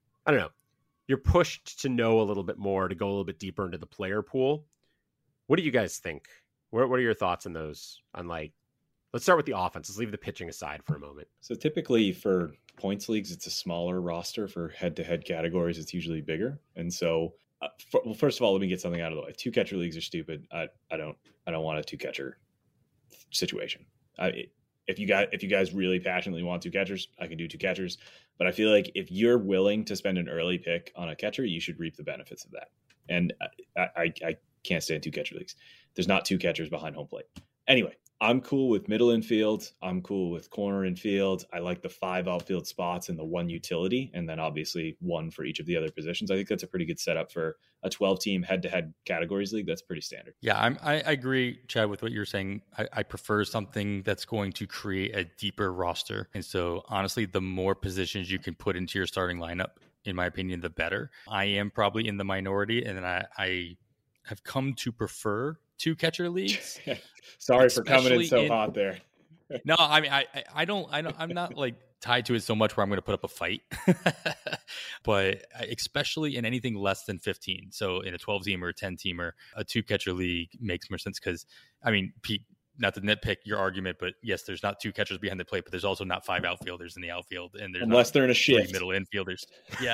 pushed to know a little bit more, to go a little bit deeper into the player pool. What do you guys think? What are your thoughts on those? On like, let's start with the offense. Let's leave the pitching aside for a moment. So typically for points leagues, it's a smaller roster. For head-to-head categories, it's usually bigger. And so, first of all, let me get something out of the way. 2-catcher leagues are stupid. I don't want a 2-catcher situation. If you guys really passionately want 2 catchers, I can do 2 catchers. But I feel like if you're willing to spend an early pick on a catcher, you should reap the benefits of that. And I can't stand 2-catcher leagues. There's not 2 catchers behind home plate. Anyway, I'm cool with middle infield. I'm cool with corner infield. I like the 5 outfield spots and the 1 utility, and then obviously 1 for each of the other positions. I think that's a pretty good setup for a 12-team head-to-head categories league. That's pretty standard. Yeah, I agree, Chad, with what you're saying. I prefer something that's going to create a deeper roster. And so, honestly, the more positions you can put into your starting lineup, in my opinion, the better. I am probably in the minority, and I have come to prefer 2-catcher leagues. Sorry for coming in so hot there. No, I mean, I'm not like tied to it so much where I'm going to put up a fight, but especially in anything less than 15. So in a 12-teamer or 10-teamer, a 2-catcher league makes more sense because, I mean, Pete, not to nitpick your argument, but yes, there's not 2 catchers behind the plate, but there's also not 5 outfielders in the outfield, and there's unless they're in a 3 shift. middle infielders. Yeah,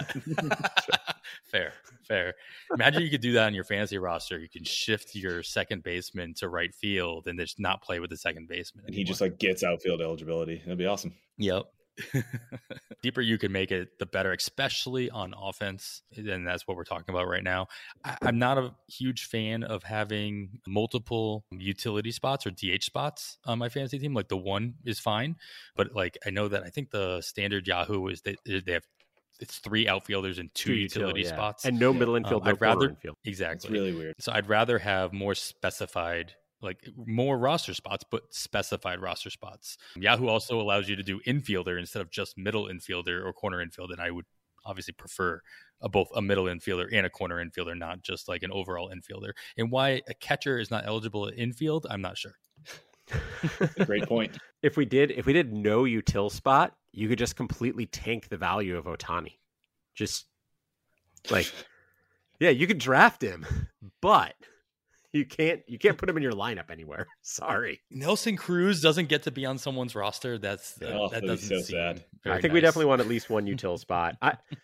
fair. Imagine you could do that on your fantasy roster. You can shift your second baseman to right field and just not play with the second baseman And anymore. he just like gets outfield eligibility. That'd be awesome. Yep. Deeper you can make it, the better, especially on offense. And that's what we're talking about right now. I'm not a huge fan of having multiple utility spots or DH spots on my fantasy team. Like the one is fine, but like I know that I think the standard Yahoo is that they have it's 3 outfielders and 2 utility spots and no middle infield, no corner infield. Exactly. It's really weird. So I'd rather have more specified, like more roster spots, but specified roster spots. Yahoo also allows you to do infielder instead of just middle infielder or corner infield. And I would obviously prefer both a middle infielder and a corner infielder, not just like an overall infielder. And why a catcher is not eligible at infield, I'm not sure. Great point. If we did no util spot, you could just completely tank the value of Ohtani. Just like, yeah, you could draft him, but you can't put him in your lineup anywhere. Sorry. Nelson Cruz doesn't get to be on someone's roster. That doesn't so seem sad. very I think we nice. definitely want at least one util spot.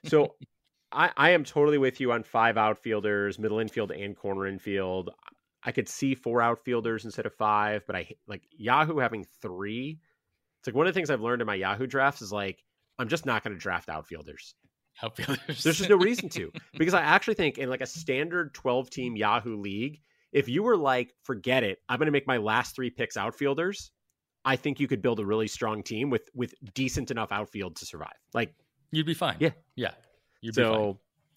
I am totally with you on 5 outfielders, middle infield and corner infield. I could see 4 outfielders instead of 5, but I like Yahoo having 3. It's like one of the things I've learned in my Yahoo drafts is like, I'm just not going to draft outfielders. outfielders. There's just no reason to, because I actually think in like a standard 12 team Yahoo league, if you were like, forget it, I'm going to make my last 3 picks outfielders, I think you could build a really strong team with decent enough outfield to survive. Like You'd be fine. Yeah. You'd be fine.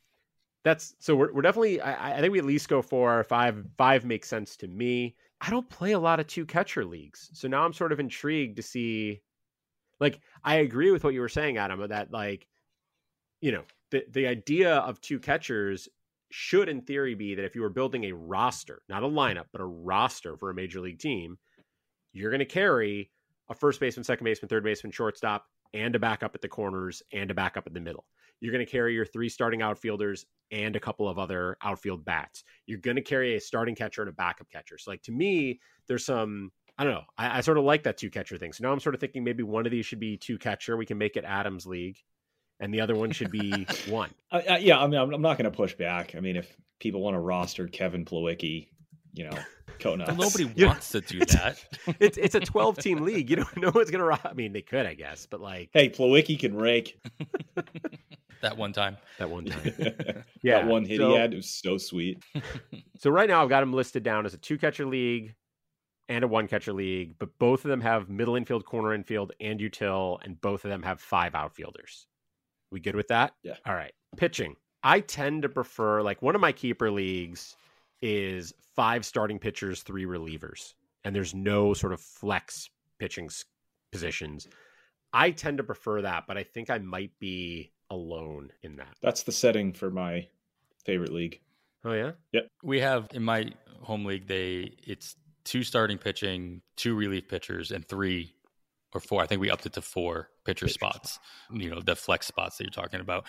So we're definitely, I think we at least go 4 or 5. 5 makes sense to me. I don't play a lot of 2 catcher leagues. So now I'm sort of intrigued to see, like, I agree with what you were saying, Adam, that like, you know, the idea of 2 catchers should in theory be that if you were building a roster, not a lineup, but a roster for a major league team, you're going to carry a first baseman, second baseman, third baseman, shortstop, and a backup at the corners and a backup in the middle. You're going to carry your 3 starting outfielders and a couple of other outfield bats. You're going to carry a starting catcher and a backup catcher. So like, to me, there's some, I don't know. I sort of like that 2 catcher thing. So now I'm sort of thinking maybe one of these should be 2 catcher. We can make it Adam's league. And the other one should be 1. Yeah, I mean, I'm not going to push back. I mean, if people want to roster Kevin Plawecki, you know, go nuts. Well, nobody wants to do that. It's a 12 team league. You don't know what's going to, I mean, they could, I guess, but like. Hey, Plawecki can rake. That one time. Yeah. That one hit he had, it was so sweet. So right now I've got them listed down as a 2 catcher league and a 1 catcher league, but both of them have middle infield, corner infield, and util, and both of them have 5 outfielders. We good with that? Yeah. All right. Pitching. I tend to prefer, like, one of my keeper leagues is 5 starting pitchers, 3 relievers, and there's no sort of flex pitching positions. I tend to prefer that, but I think I might be alone in that. That's the setting for my favorite league. Oh yeah? Yep. We have in my home league, it's 2 starting pitching, 2 relief pitchers, and 3 or 4. I think we upped it to 4 pitcher spots. You know, the flex spots that you're talking about.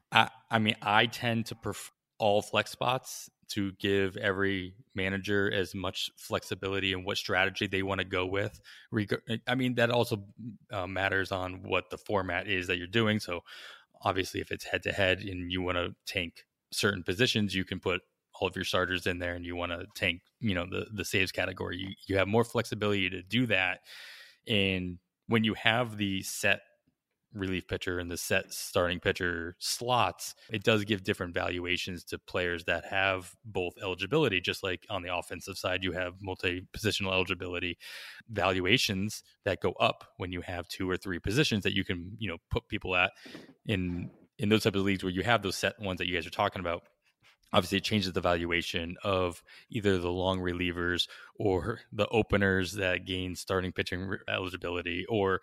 I mean, I tend to prefer all flex spots to give every manager as much flexibility in what strategy they want to go with. I mean, that also matters on what the format is that you're doing. So obviously, if it's head to head and you want to tank certain positions, you can put all of your starters in there, and you want to tank, you know, the saves category. You have more flexibility to do that. And when you have the set relief pitcher and the set starting pitcher slots, it does give different valuations to players that have both eligibility. Just like on the offensive side, you have multi-positional eligibility valuations that go up when you have 2 or 3 positions that you can, you know, put people at in those types of leagues where you have those set ones that you guys are talking about. Obviously, it changes the valuation of either the long relievers or the openers that gain starting pitching eligibility, or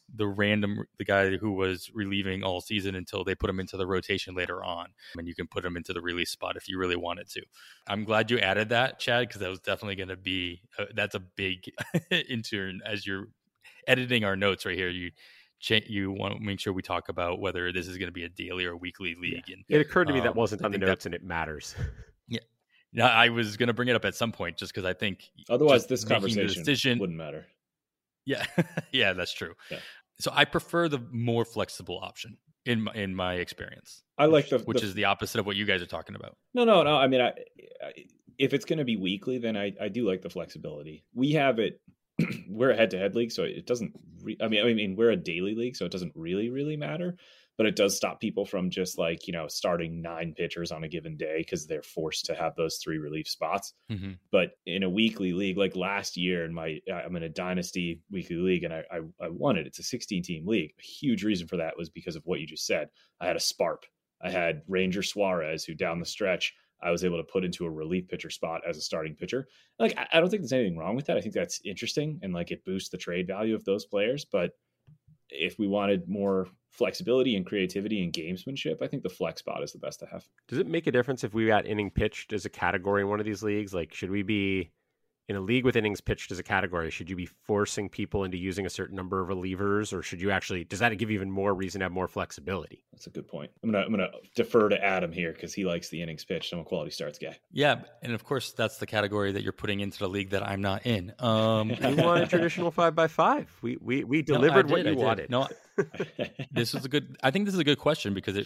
the guy who was relieving all season until they put him into the rotation later on. And you can put him into the release spot if you really wanted to. I'm glad you added that, Chad, because that was definitely going to be, that's a big intern as you're editing our notes right here. You want to make sure we talk about whether this is going to be a daily or weekly league. Yeah. And it occurred to me that wasn't on the notes, and it matters. Yeah, I was going to bring it up at some point just because I think otherwise this making the conversation decision wouldn't matter. Yeah, yeah, that's true. Yeah. So I prefer the more flexible option in my experience. I like which is the opposite of what you guys are talking about. No. I mean, if it's going to be weekly, then I do like the flexibility. We have it. We're a head-to-head league, so it doesn't. I mean, we're a daily league, so it doesn't really matter. But it does stop people from just like, you know, starting 9 pitchers on a given day because they're forced to have those 3 relief spots. Mm-hmm. But in a weekly league, like last year I'm in a dynasty weekly league and I won it. It's a 16-team league. A huge reason for that was because of what you just said. I had a Sparp. I had Ranger Suarez, who down the stretch, I was able to put into a relief pitcher spot as a starting pitcher. Like, I don't think there's anything wrong with that. I think that's interesting. And like, it boosts the trade value of those players. But if we wanted more flexibility and creativity and gamesmanship, I think the flex spot is the best to have. Does it make a difference if we got inning pitched as a category in one of these leagues? Like, should we be in a league with innings pitched as a category? Should you be forcing people into using a certain number of relievers, or should you actually, does that give you even more reason to have more flexibility? That's a good point. I'm gonna defer to Adam here because he likes the innings pitched. I'm a quality starts guy. Yeah, and of course that's the category that you're putting into the league that I'm not in. We wanted traditional 5x5. We delivered what you wanted. No, this is I think this is a good question because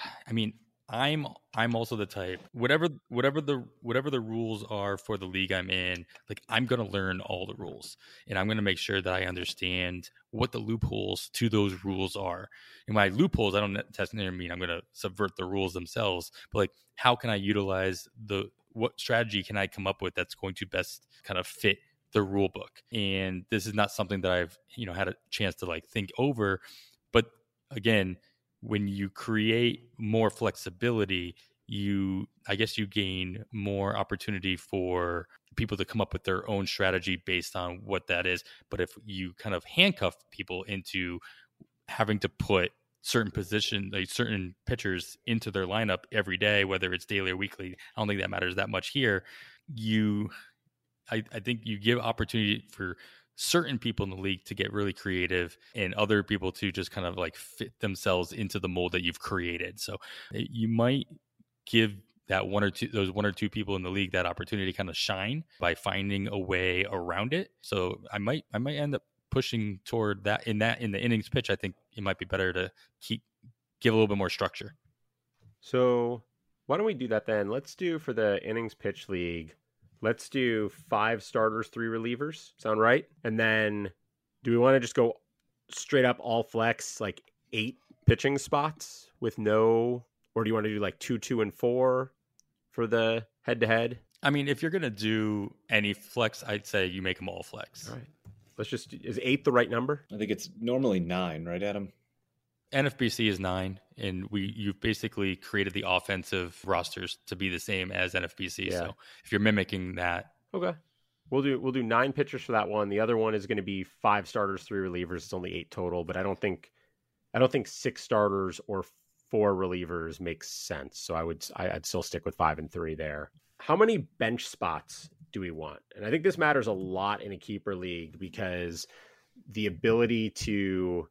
I'm also the type, whatever the rules are for the league I'm in, like I'm going to learn all the rules and I'm going to make sure that I understand what the loopholes to those rules are. And by loopholes, I don't necessarily mean I'm going to subvert the rules themselves, but like, how can I utilize what strategy can I come up with that's going to best kind of fit the rule book? And this is not something that I've, had a chance to like think over, but again, when you create more flexibility, I guess you gain more opportunity for people to come up with their own strategy based on what that is. But if you kind of handcuff people into having to put certain pitchers into their lineup every day, whether it's daily or weekly, I don't think that matters that much here. I think you give opportunity for certain people in the league to get really creative and other people to just kind of like fit themselves into the mold that you've created. So you might give those one or two people in the league that opportunity to kind of shine by finding a way around it. So I might end up pushing toward that in the innings pitch. I think it might be better to give a little bit more structure. So why don't we do that then? Let's do for the innings pitch league. Let's do 5 starters, 3 relievers. Sound right? And then do we want to just go straight up all flex, like 8 pitching spots with or do you want to do like 2, 2, and 4 for the head-to-head? I mean, if you're going to do any flex, I'd say you make them all flex. All right. Is 8 the right number? I think it's normally 9, right, Adam? NFBC is 9, and you've basically created the offensive rosters to be the same as NFBC. Yeah. So if you're mimicking that, okay, we'll do 9 pitchers for that one. The other one is going to be 5 starters, 3 relievers. It's only 8 total, but I don't think 6 starters or 4 relievers makes sense. So I'd still stick with 5 and 3 there. How many bench spots do we want? And I think this matters a lot in a keeper league because the ability to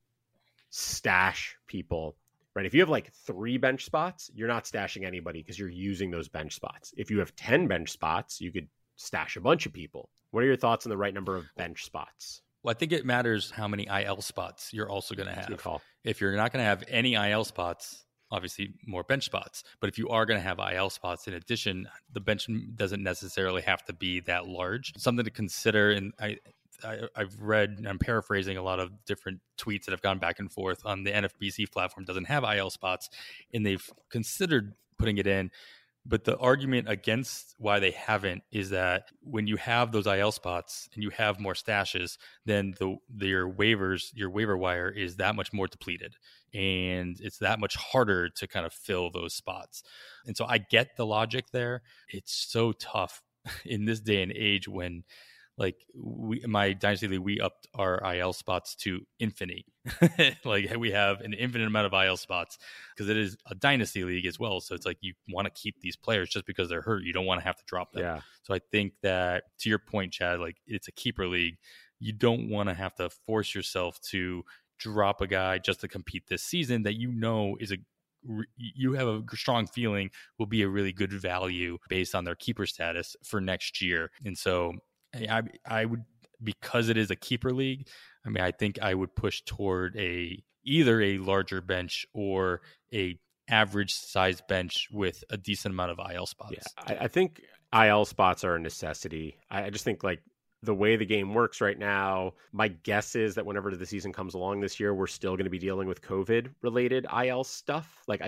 stash people, right? If you have like 3 bench spots, you're not stashing anybody because you're using those bench spots. If you have 10 bench spots, you could stash a bunch of people. What are your thoughts on the right number of bench spots? Well, I think it matters how many IL spots you're also going to have. Good call. If you're not going to have any IL spots, obviously more bench spots. But if you are going to have IL spots in addition, the bench doesn't necessarily have to be that large. Something to consider, and I've read, and I'm paraphrasing a lot of different tweets that have gone back and forth on the NFBC platform doesn't have IL spots, and they've considered putting it in. But the argument against why they haven't is that when you have those IL spots and you have more stashes, then your waiver wire is that much more depleted, and it's that much harder to kind of fill those spots. And so I get the logic there. It's so tough in this day and age when, like, my Dynasty League, we upped our IL spots to infinity. Like, we have an infinite amount of IL spots because it is a Dynasty League as well. So it's like you want to keep these players just because they're hurt. You don't want to have to drop them. Yeah. So I think that, to your point, Chad, like, it's a keeper league. You don't want to have to force yourself to drop a guy just to compete this season that is a you have a strong feeling will be a really good value based on their keeper status for next year. And so I would, because it is a keeper league, I mean, I think I would push toward either a larger bench or a average size bench with a decent amount of IL spots. Yeah, I think IL spots are a necessity. I just think like the way the game works right now, my guess is that whenever the season comes along this year, we're still going to be dealing with COVID related IL stuff. Like I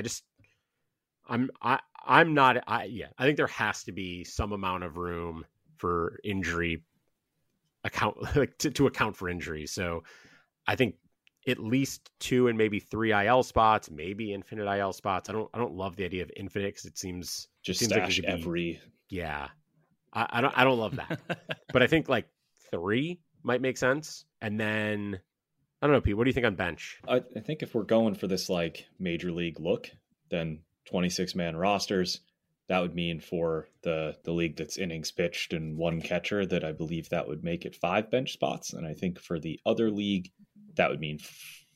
think there has to be some amount of room for injury to account for injuries. So I think at least 2 and maybe 3 IL spots, maybe infinite IL spots. I don't love the idea of infinite because it seems stash like every. Yeah, I don't love that. But I think like 3 might make sense. And then I don't know, Pete, what do you think on bench? I think if we're going for this like major league look, then 26-man rosters. That would mean for the league that's innings pitched and 1 catcher, that I believe that would make it 5 bench spots. And I think for the other league, that would mean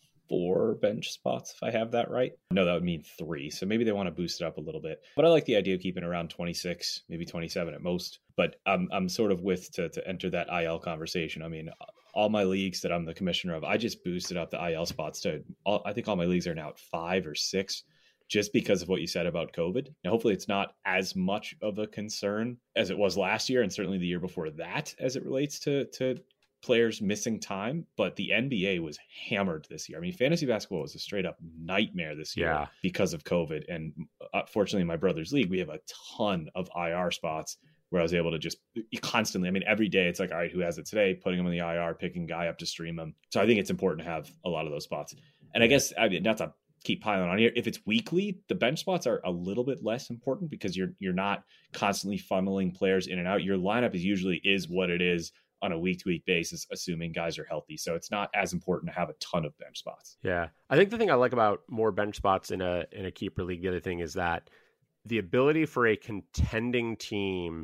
4 bench spots, if I have that right. No, that would mean 3. So maybe they want to boost it up a little bit. But I like the idea of keeping around 26, maybe 27 at most. But I'm sort of with to enter that IL conversation. I mean, all my leagues that I'm the commissioner of, I just boosted up the IL spots I think all my leagues are now at 5 or 6. Just because of what you said about COVID. Now, hopefully it's not as much of a concern as it was last year and certainly the year before that as it relates to players missing time. But the NBA was hammered this year. I mean, fantasy basketball was a straight up nightmare this year because of COVID. And fortunately, in my brother's league, we have a ton of IR spots where I was able to just constantly, I mean, every day it's like, all right, who has it today? Putting them in the IR, picking guy up to stream them. So I think it's important to have a lot of those spots. And I guess, I mean, not to keep piling on here, if it's weekly, the bench spots are a little bit less important because you're not constantly funneling players in and out. Your lineup is what it is on a week-to-week basis, assuming guys are healthy. So it's not as important to have a ton of bench spots. Yeah. I think the thing I like about more bench spots in a keeper league, the other thing is that the ability for a contending team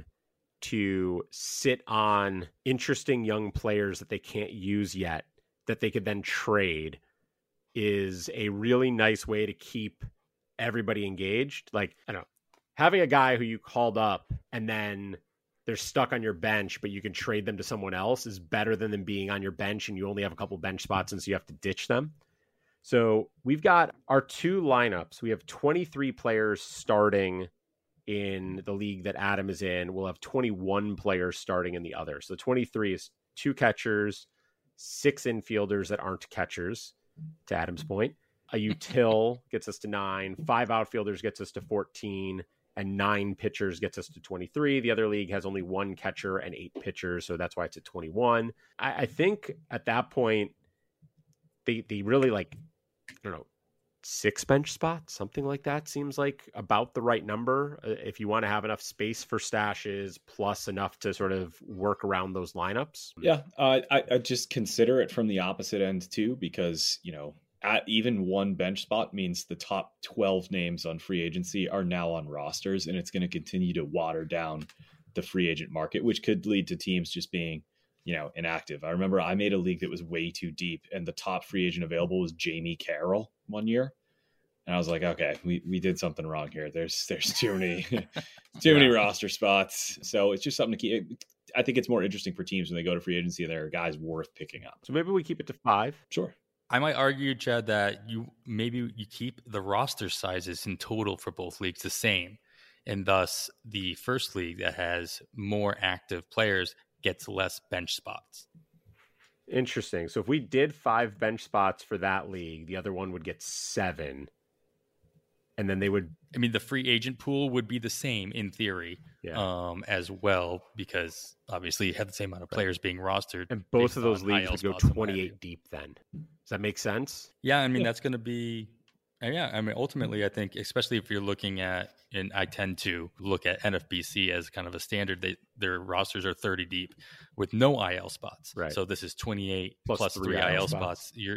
to sit on interesting young players that they can't use yet, that they could then trade, is a really nice way to keep everybody engaged. Like, I don't know, having a guy who you called up and then they're stuck on your bench, but you can trade them to someone else is better than them being on your bench and you only have a couple bench spots and so you have to ditch them. So we've got our 2 lineups. We have 23 players starting in the league that Adam is in. We'll have 21 players starting in the other. So 23 is 2 catchers, 6 infielders that aren't catchers, to Adam's point. A util gets us to 9, 5 outfielders gets us to 14, and 9 pitchers gets us to 23. The other league has only 1 catcher and 8 pitchers, so that's why it's at 21. I think at that point, they really like, I don't know, 6 bench spots, something like that seems like about the right number if you want to have enough space for stashes plus enough to sort of work around those lineups. Yeah, I just consider it from the opposite end too, because, you know, at even 1 bench spot means the top 12 names on free agency are now on rosters, and it's going to continue to water down the free agent market, which could lead to teams just being, you know, inactive. I remember I made a league that was way too deep and the top free agent available was Jamie Carroll one year. And I was like, okay, we did something wrong here. There's too many, many roster spots. So it's just something to keep. I think it's more interesting for teams when they go to free agency and there are guys worth picking up. So maybe we keep it to 5. Sure. I might argue, Chad, that you keep the roster sizes in total for both leagues the same. And thus the first league that has more active players gets less bench spots. Interesting. So if we did 5 bench spots for that league, the other one would get 7. And then they would, I mean, the free agent pool would be the same in theory, as well, because obviously you have the same amount of players being rostered. And both of those leagues would go 28 deep then. Does that make sense? Yeah. I mean, that's going to be, I mean, ultimately, I think, especially if you're looking at, and I tend to look at NFBC as kind of a standard, their rosters are 30 deep with no IL spots. Right. So this is 28 plus 3 IL spots. You're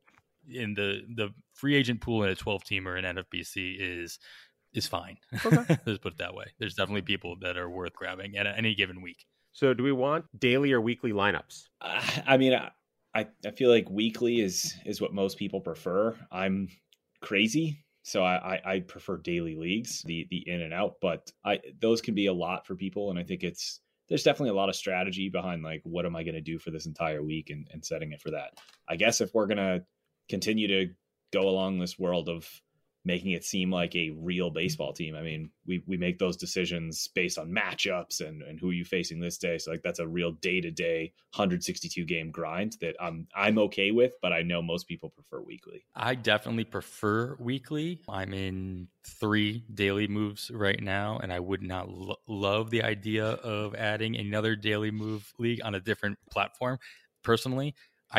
in the free agent pool in a 12-teamer in NFBC is fine. Okay. Let's put it that way. There's definitely people that are worth grabbing at any given week. So do we want daily or weekly lineups? I mean, I feel like weekly is what most people prefer. I'm crazy So I prefer daily leagues, the in and out, but those can be a lot for people. And I think there's definitely a lot of strategy behind like, what am I going to do for this entire week and setting it for that. I guess if we're going to continue to go along this world of making it seem like a real baseball team, I mean, we make those decisions based on matchups and who are you facing this day. So like that's a real day-to-day 162 game grind that I'm okay with, but I know most people prefer weekly. I definitely prefer weekly. I'm in 3 daily moves right now, and I would not love the idea of adding another daily move league on a different platform. Personally,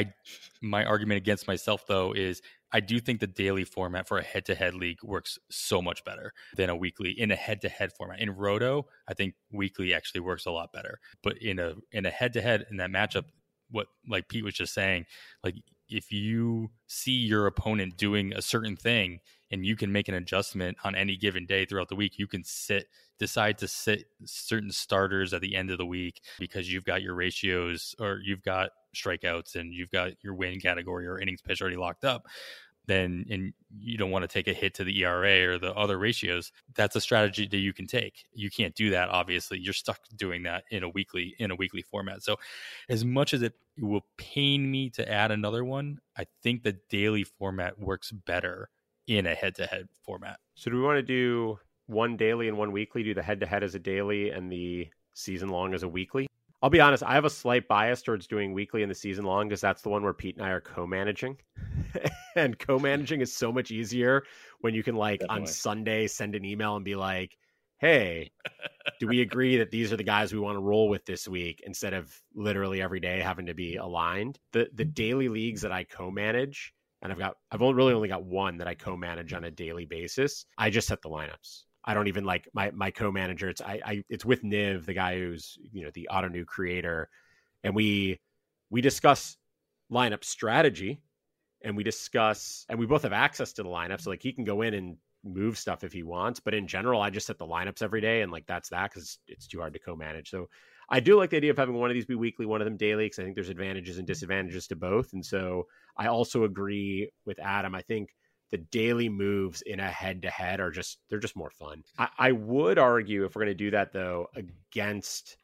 my argument against myself though is I do think the daily format for a head-to-head league works so much better than a weekly in a head-to-head format. In Roto, I think weekly actually works a lot better. But in a head-to-head in that matchup, what like Pete was just saying, like if you see your opponent doing a certain thing and you can make an adjustment on any given day throughout the week, you can decide to sit certain starters at the end of the week because you've got your ratios or you've got strikeouts and you've got your win category or innings pitched already locked up. Then and you don't want to take a hit to the ERA or the other ratios. That's a strategy that you can take. You can't do that, obviously. You're stuck doing that in a weekly format. So as much as it will pain me to add another one, I think the daily format works better in a head-to-head format. So do we want to do one daily and one weekly, do the head-to-head as a daily and the season long as a weekly? I'll be honest, I have a slight bias towards doing weekly and the season long because that's the one where Pete and I are co-managing. And co-managing is so much easier when you can on Sunday send an email and be like, hey, do we agree that these are the guys we want to roll with this week instead of literally every day having to be aligned? The daily leagues that I co-manage, and I've only got one that I co-manage on a daily basis. I just set the lineups. I don't even like my co-manager. It's with Niv, the guy who's, the Autonew creator. And we discuss lineup strategy and we both have access to the lineup. So like he can go in and move stuff if he wants, but in general, I just set the lineups every day. And like, that's that because it's too hard to co-manage. So I do like the idea of having one of these be weekly, one of them daily, because I think there's advantages and disadvantages to both. And so I also agree with Adam. I think the daily moves in a head-to-head they're just more fun. I would argue, if we're going to do that though, against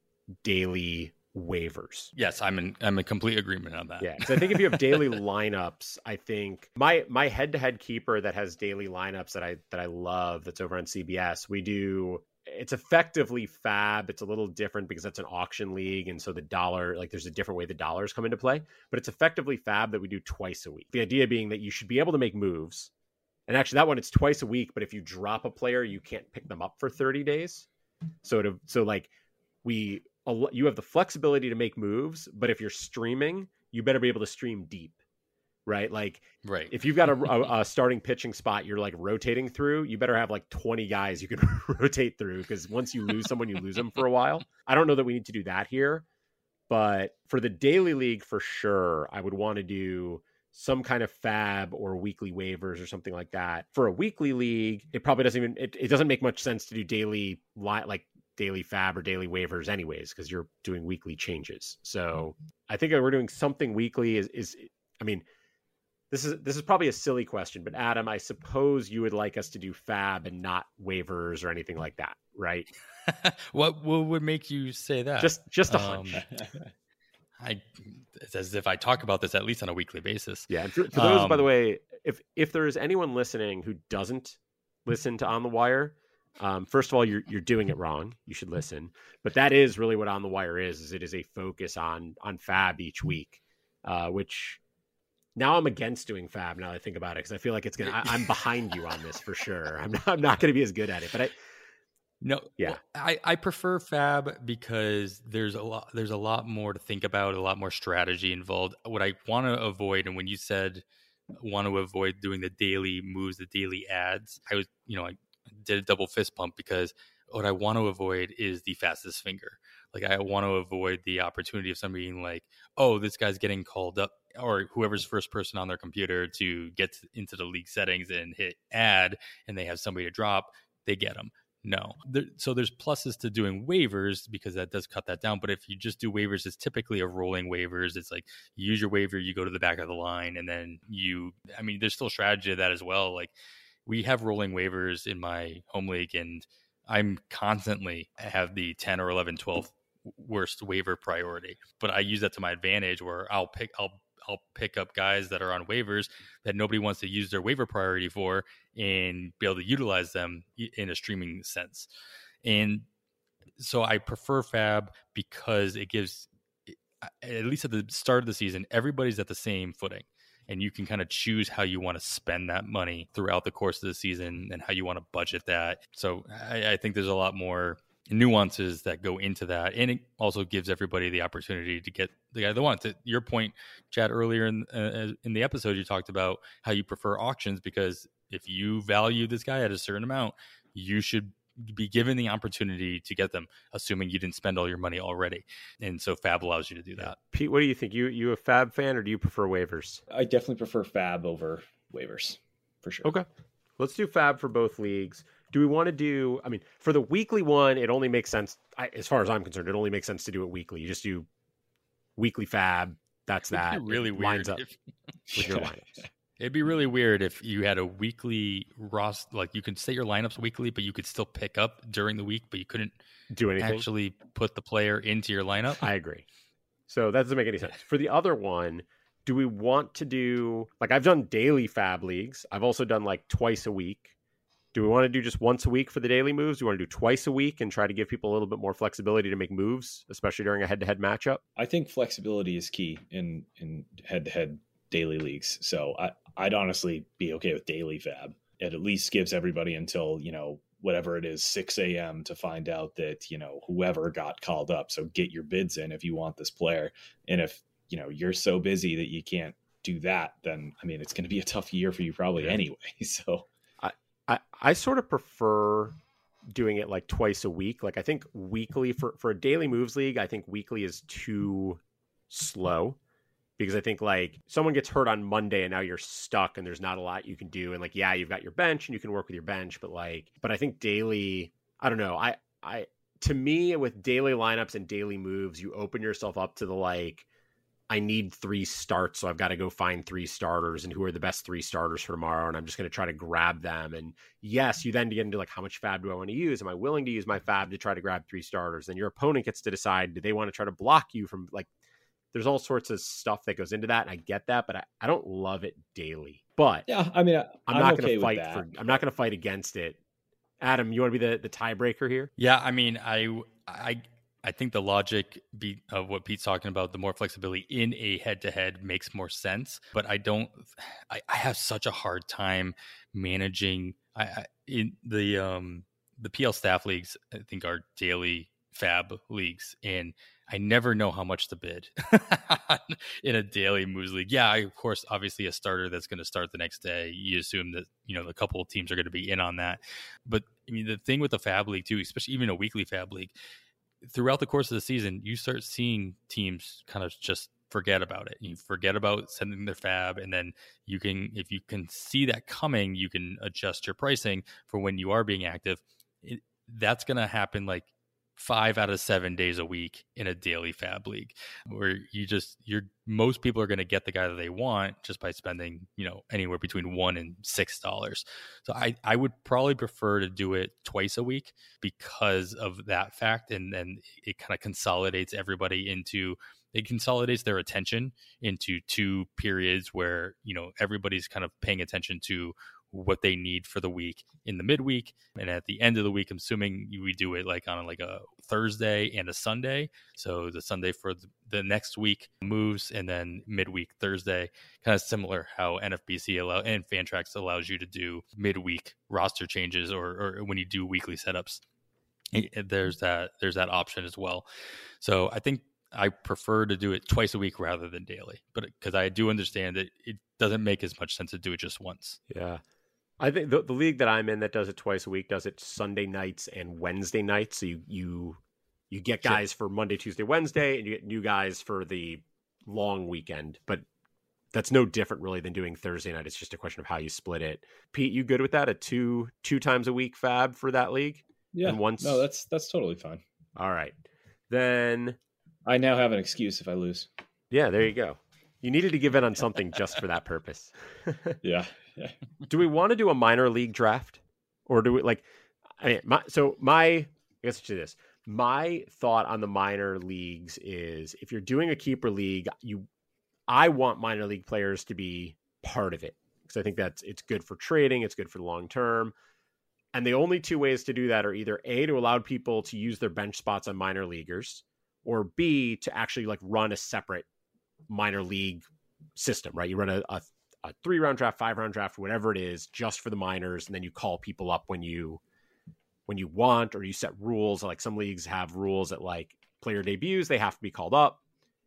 daily waivers. Yes, I'm in complete agreement on that. Yeah, because I think if you have daily lineups, I think my head-to-head keeper that has daily lineups that I love, that's over on CBS, it's effectively fab. It's a little different because that's an auction league. And so the dollar, there's a different way the dollars come into play, but it's effectively fab that we do twice a week. The idea being that you should be able to make moves. And actually that one, it's twice a week, but if you drop a player, you can't pick them up for 30 days. You have the flexibility to make moves, but if you're streaming, you better be able to stream deep. Right. Right. If you've got a starting pitching spot, you're rotating through, you better have 20 guys you can rotate through, because once you lose someone, you lose them for a while. I don't know that we need to do that here, but for the daily league, for sure, I would want to do some kind of fab or weekly waivers or something like that. For a weekly league, it probably doesn't it doesn't make much sense to do daily fab or daily waivers anyways, because you're doing weekly changes. So I think we're doing something weekly this is probably a silly question, but Adam, I suppose you would like us to do fab and not waivers or anything like that, right? What would make you say that? Just a hunch. It's as if I talk about this at least on a weekly basis. Yeah. For those, by the way, if there is anyone listening who doesn't listen to On the Wire, first of all, you're doing it wrong. You should listen. But that is really what On the Wire is it is a focus on fab each week, which. Now I'm against doing fab now that I think about it, because I feel like I'm behind you on this for sure. I'm not going to be as good at it, but I prefer fab because there's a lot more to think about, a lot more strategy involved. What I want to avoid, and when you said want to avoid doing the daily moves, the daily ads, I did a double fist pump, because what I want to avoid is the fastest finger. I want to avoid the opportunity of somebody being like, oh, this guy's getting called up, or whoever's first person on their computer to get into the league settings and hit add, and they have somebody to drop, they get them. No. So there's pluses to doing waivers, because that does cut that down. But if you just do waivers, it's typically a rolling waivers. It's you use your waiver, you go to the back of the line, and then there's still strategy to that as well. we have rolling waivers in my home league, and I'm constantly have the 10 or 11, 12 worst waiver priority. But I use that to my advantage, where I'll pick up guys that are on waivers that nobody wants to use their waiver priority for, and be able to utilize them in a streaming sense. And so I prefer Fab because it gives, at least at the start of the season, everybody's at the same footing, and you can kind of choose how you want to spend that money throughout the course of the season and how you want to budget that. So I think there's a lot more nuances that go into that, and it also gives everybody the opportunity to get the guy they want. To your point, Chad, earlier in the episode, you talked about how you prefer auctions, because if you value this guy at a certain amount, you should be given the opportunity to get them, assuming you didn't spend all your money already. And so Fab allows you to do that. Pete, what do you think? You a Fab fan, or do you prefer waivers? I definitely prefer Fab over waivers, for sure. Okay. Let's do Fab for both leagues. Do we want to do, I mean, for the weekly one, it only makes sense, as far as I'm concerned, it only makes sense to do it weekly. You just do weekly Fab. That's that. It'd be really weird lines up with your lineups. It'd be really weird if you had a weekly roster, like you could set your lineups weekly, but you could still pick up during the week, but you couldn't do anything, actually put the player into your lineup. I agree. So that doesn't make any sense. For the other one, do we want to do, like, I've done daily Fab leagues. I've also done like twice a week. Do we want to do just once a week for the daily moves? Do we want to do twice a week and try to give people a little bit more flexibility to make moves, especially during a head-to-head matchup? I think flexibility is key in head-to-head daily leagues. So I'd honestly be okay with daily Fab. It at least gives everybody until, whatever it is, 6 a.m. to find out that, whoever got called up. So get your bids in if you want this player. And if, you're so busy that you can't do that, then, it's going to be a tough year for you probably anyway. So I sort of prefer doing it like twice a week. Like, I think weekly for a daily moves league, I think weekly is too slow, because I think like someone gets hurt on Monday and now you're stuck and there's not a lot you can do. And like, yeah, you've got your bench and you can work with your bench, but I think daily, I don't know. To me, with daily lineups and daily moves, you open yourself up to the I need 3 starts, so I've got to go find 3 starters, and who are the best 3 starters for tomorrow, and I'm just going to try to grab them. And yes, you then get into how much Fab do I want to use? Am I willing to use my Fab to try to grab 3 starters? Then your opponent gets to decide, do they want to try to block you from, there's all sorts of stuff that goes into that, and I get that, but I don't love it daily. But yeah, I'm not going to fight I'm not going to fight against it. Adam, you want to be the tiebreaker here? Yeah, I think the logic of what Pete's talking about, the more flexibility in a head-to-head makes more sense. But I have such a hard time managing in the PL staff leagues. I think are daily Fab leagues, and I never know how much to bid in a daily moves league. Yeah, of course, obviously a starter that's going to start the next day, you assume that, a couple of teams are going to be in on that. But the thing with the Fab league too, especially even a weekly Fab league, throughout the course of the season, you start seeing teams kind of just forget about it. You forget about sending their Fab, and then if you can see that coming, you can adjust your pricing for when you are being active. That's going to happen 5 out of 7 days a week in a daily Fab league, where most people are going to get the guy that they want just by spending, anywhere between $1 and $6. So I would probably prefer to do it twice a week because of that fact. And then it kind of consolidates their attention into 2 periods where, everybody's kind of paying attention to what they need for the week in the midweek, and at the end of the week, I'm assuming we do it on a Thursday and a Sunday. So the Sunday for the next week moves, and then midweek Thursday, kind of similar how NFBC and Fantrax allows you to do midweek roster changes, or when you do weekly setups, there's that option as well. So I think I prefer to do it twice a week rather than daily, but because I do understand that it doesn't make as much sense to do it just once. Yeah. I think the league that I'm in that does it twice a week does it Sunday nights and Wednesday nights. So you get guys for Monday, Tuesday, Wednesday, and you get new guys for the long weekend. But that's no different really than doing Thursday night. It's just a question of how you split it. Pete, you good with that? A two times a week Fab for that league? Yeah. And once... No, that's totally fine. All right. Then I now have an excuse if I lose. Yeah, there you go. You needed to give in on something just for that purpose. Yeah. Do we want to do a minor league draft, or do we like? I guess to this, my thought on the minor leagues is if you're doing a keeper league, I want minor league players to be part of it because I think it's good for trading, it's good for the long term. And the only two ways to do that are either A, to allow people to use their bench spots on minor leaguers, or B, to actually like run a separate minor league system, right? You run a 3-round draft, 5-round draft, whatever it is, just for the minors, and then you call people up when you want, or you set rules. Like some leagues have rules that like player debuts, they have to be called up.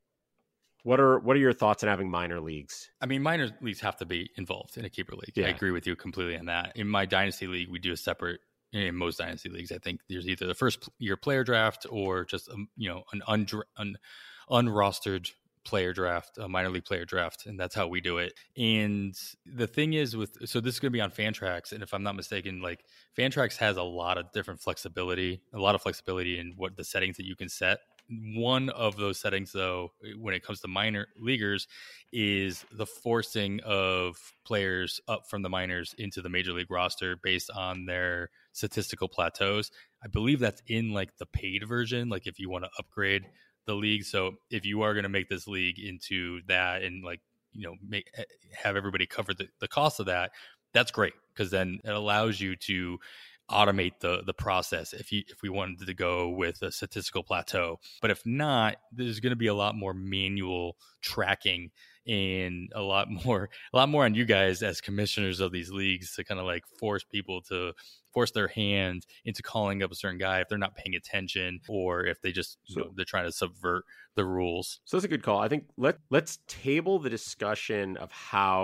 What are your thoughts on having minor leagues? I mean, minor leagues have to be involved in a keeper league. Yeah. I agree with you completely on that. In my dynasty league, we do a separate. In most dynasty leagues, I think there's either the first year player draft or just an unrostered player draft, a minor league player draft, and that's how we do it. And the thing is so this is going to be on Fantrax, and if I'm not mistaken, like Fantrax has a lot of flexibility in what the settings that you can set. One of those settings, though, when it comes to minor leaguers, is the forcing of players up from the minors into the major league roster based on their statistical plateaus. I believe that's in like the paid version, like if you want to upgrade the league. So if you are going to make this league into that and like, have everybody cover the cost of that, that's great, because then it allows you to automate the process if we wanted to go with a statistical plateau. But if not, there's going to be a lot more manual tracking and a lot more on you guys as commissioners of these leagues to kind of like force their hand into calling up a certain guy if they're not paying attention, or if they just they're trying to subvert the rules. So that's a good call. I think let's table the discussion of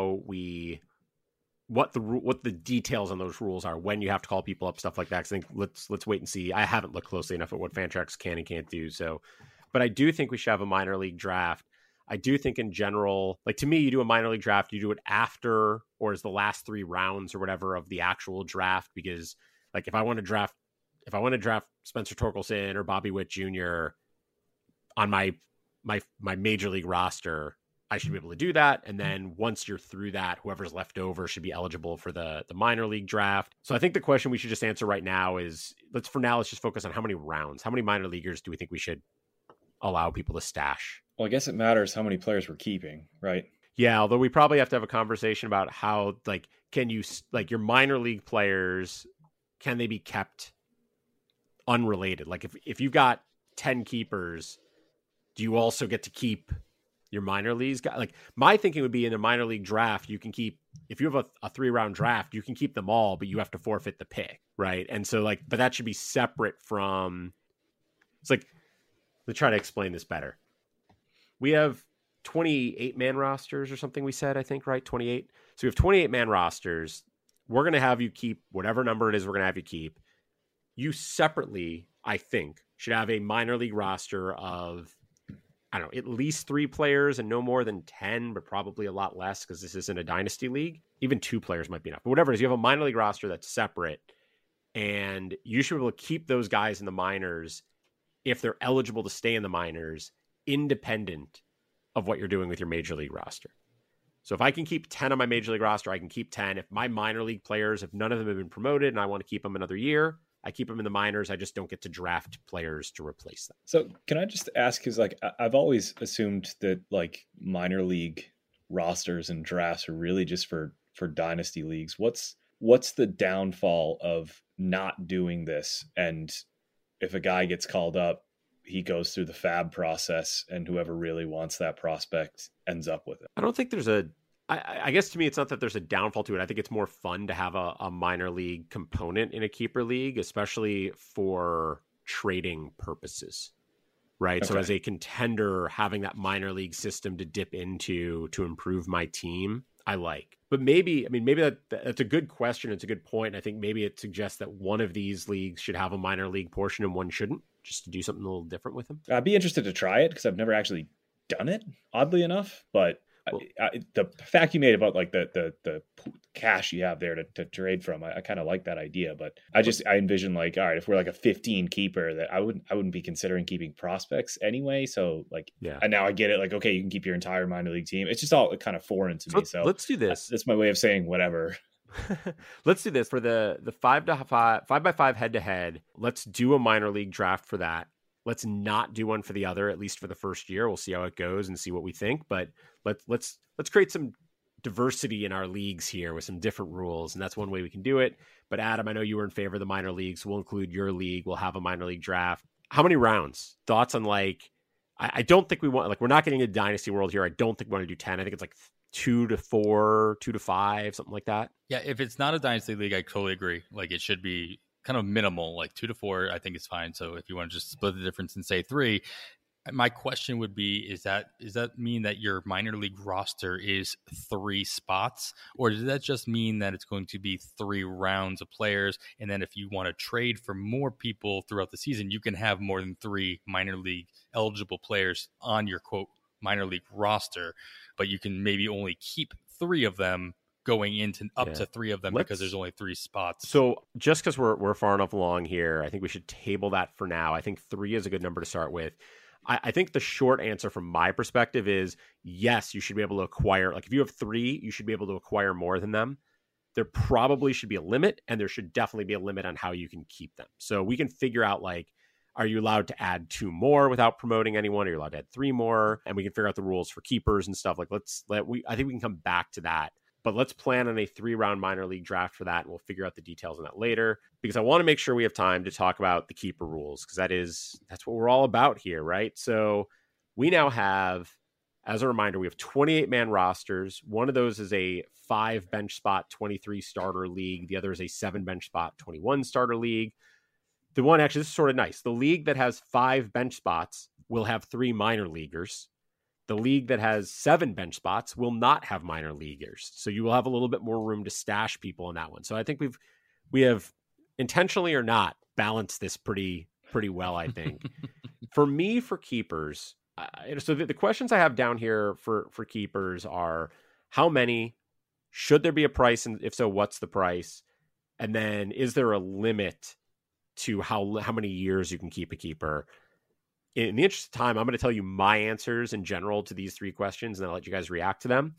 what the details on those rules are, when you have to call people up, stuff like that. So I think let's wait and see. I haven't looked closely enough at what Fantrax can and can't do. So, but I do think we should have a minor league draft. I do think in general, like to me, you do a minor league draft, you do it after or as the last 3 rounds or whatever of the actual draft, because like if I want to draft Spencer Torkelson or Bobby Witt Jr. on my major league roster, I should be able to do that. And then once you're through that, whoever's left over should be eligible for the minor league draft. So I think the question we should just answer right now is let's just focus on how many minor leaguers do we think we should allow people to stash? Well, I guess it matters how many players we're keeping, right? Yeah. Although we probably have to have a conversation about how, like, can you, like your minor league players, can they be kept unrelated? Like if you've got 10 keepers, do you also get to keep your minor leagues? Like my thinking would be in a minor league draft, you can keep, if you have a 3-round draft, you can keep them all, but you have to forfeit the pick. Right. And so like, but that should be separate from, it's like, let's try to explain this better. We have 28-man rosters or something we said, I think, right? 28. So we have 28-man rosters. We're going to have you keep whatever number it is we're going to have you keep. You separately, I think, should have a minor league roster of, I don't know, at least 3 players and no more than 10, but probably a lot less because this isn't a dynasty league. Even 2 players might be enough. But whatever it is, you have a minor league roster that's separate, and you should be able to keep those guys in the minors if they're eligible to stay in the minors, independent of what you're doing with your major league roster. So if I can keep 10 on my major league roster, I can keep 10. If my minor league players, if none of them have been promoted and I want to keep them another year, I keep them in the minors. I just don't get to draft players to replace them. So can I just ask, because like I've always assumed that like minor league rosters and drafts are really just for dynasty leagues. What's the downfall of not doing this? And if a guy gets called up, he goes through the fab process and whoever really wants that prospect ends up with it. I don't think there's I guess to me, it's not that there's a downfall to it. I think it's more fun to have a minor league component in a keeper league, especially for trading purposes, right? Okay. So as a contender, having that minor league system to dip into to improve my team, I like. But maybe that's a good question. It's a good point. I think maybe it suggests that one of these leagues should have a minor league portion and one shouldn't, just to do something a little different with them. I'd be interested to try it because I've never actually done it, oddly enough. But the fact you made about like the cash you have there to trade from. I kind of like that idea, but I envision like, all right, if we're like a 15 keeper, that I wouldn't be considering keeping prospects anyway. So like, yeah, and now I get it. Like, okay, you can keep your entire minor league team. It's just all kind of foreign to me. So let's do this. That's my way of saying whatever. Let's do this for the 5x5 head to head. Let's do a minor league draft for that. Let's not do one for the other, at least for the first year. We'll see how it goes and see what we think. But let's create some diversity in our leagues here with some different rules, and that's one way we can do it. But Adam, I know you were in favor of the minor leagues. We'll include your league. We'll have a minor league draft. How many rounds? Thoughts on like? I don't think we want, like, we're not getting a dynasty world here. I don't think we want to do 10. I think it's like 2 to 4, 2 to 5, something like that. Yeah, if it's not a dynasty league, I totally agree. Like, it should be kind of minimal, like 2 to 4, I think is fine. So if you want to just split the difference and say 3, my question would be, does that mean that your minor league roster is 3 spots, or does that just mean that it's going to be 3 rounds of players? And then if you want to trade for more people throughout the season, you can have more than 3 minor league eligible players on your quote minor league roster, but you can maybe only keep 3 of them going into up to 3 of them because there's only 3 spots. So just because we're far enough along here, I think we should table that for now. I think 3 is a good number to start with. I think the short answer from my perspective is yes, you should be able to acquire, like if you have 3, you should be able to acquire more than them. There probably should be a limit, and there should definitely be a limit on how you can keep them. So we can figure out, like, are you allowed to add 2 more without promoting anyone? Are you allowed to add 3 more? And we can figure out the rules for keepers and stuff. Like, I think we can come back to that. But let's plan on a 3-round minor league draft for that, and we'll figure out the details on that later, because I want to make sure we have time to talk about the keeper rules, because that's what we're all about here, right? So we now have, as a reminder, we have 28-man rosters. One of those is a 5 bench spot, 23 starter league. The other is a 7 bench spot, 21 starter league. The one, actually, this is sort of nice. The league that has 5 bench spots will have 3 minor leaguers. The league that has 7 bench spots will not have minor leaguers. So you will have a little bit more room to stash people in that one. So I think we have intentionally or not balanced this pretty well, I think. For me, for keepers, so the questions I have down here for keepers are, how many? Should there be a price? And if so, what's the price? And then is there a limit to how many years you can keep a keeper? In the interest of time, I'm going to tell you my answers in general to these 3 questions, and then I'll let you guys react to them.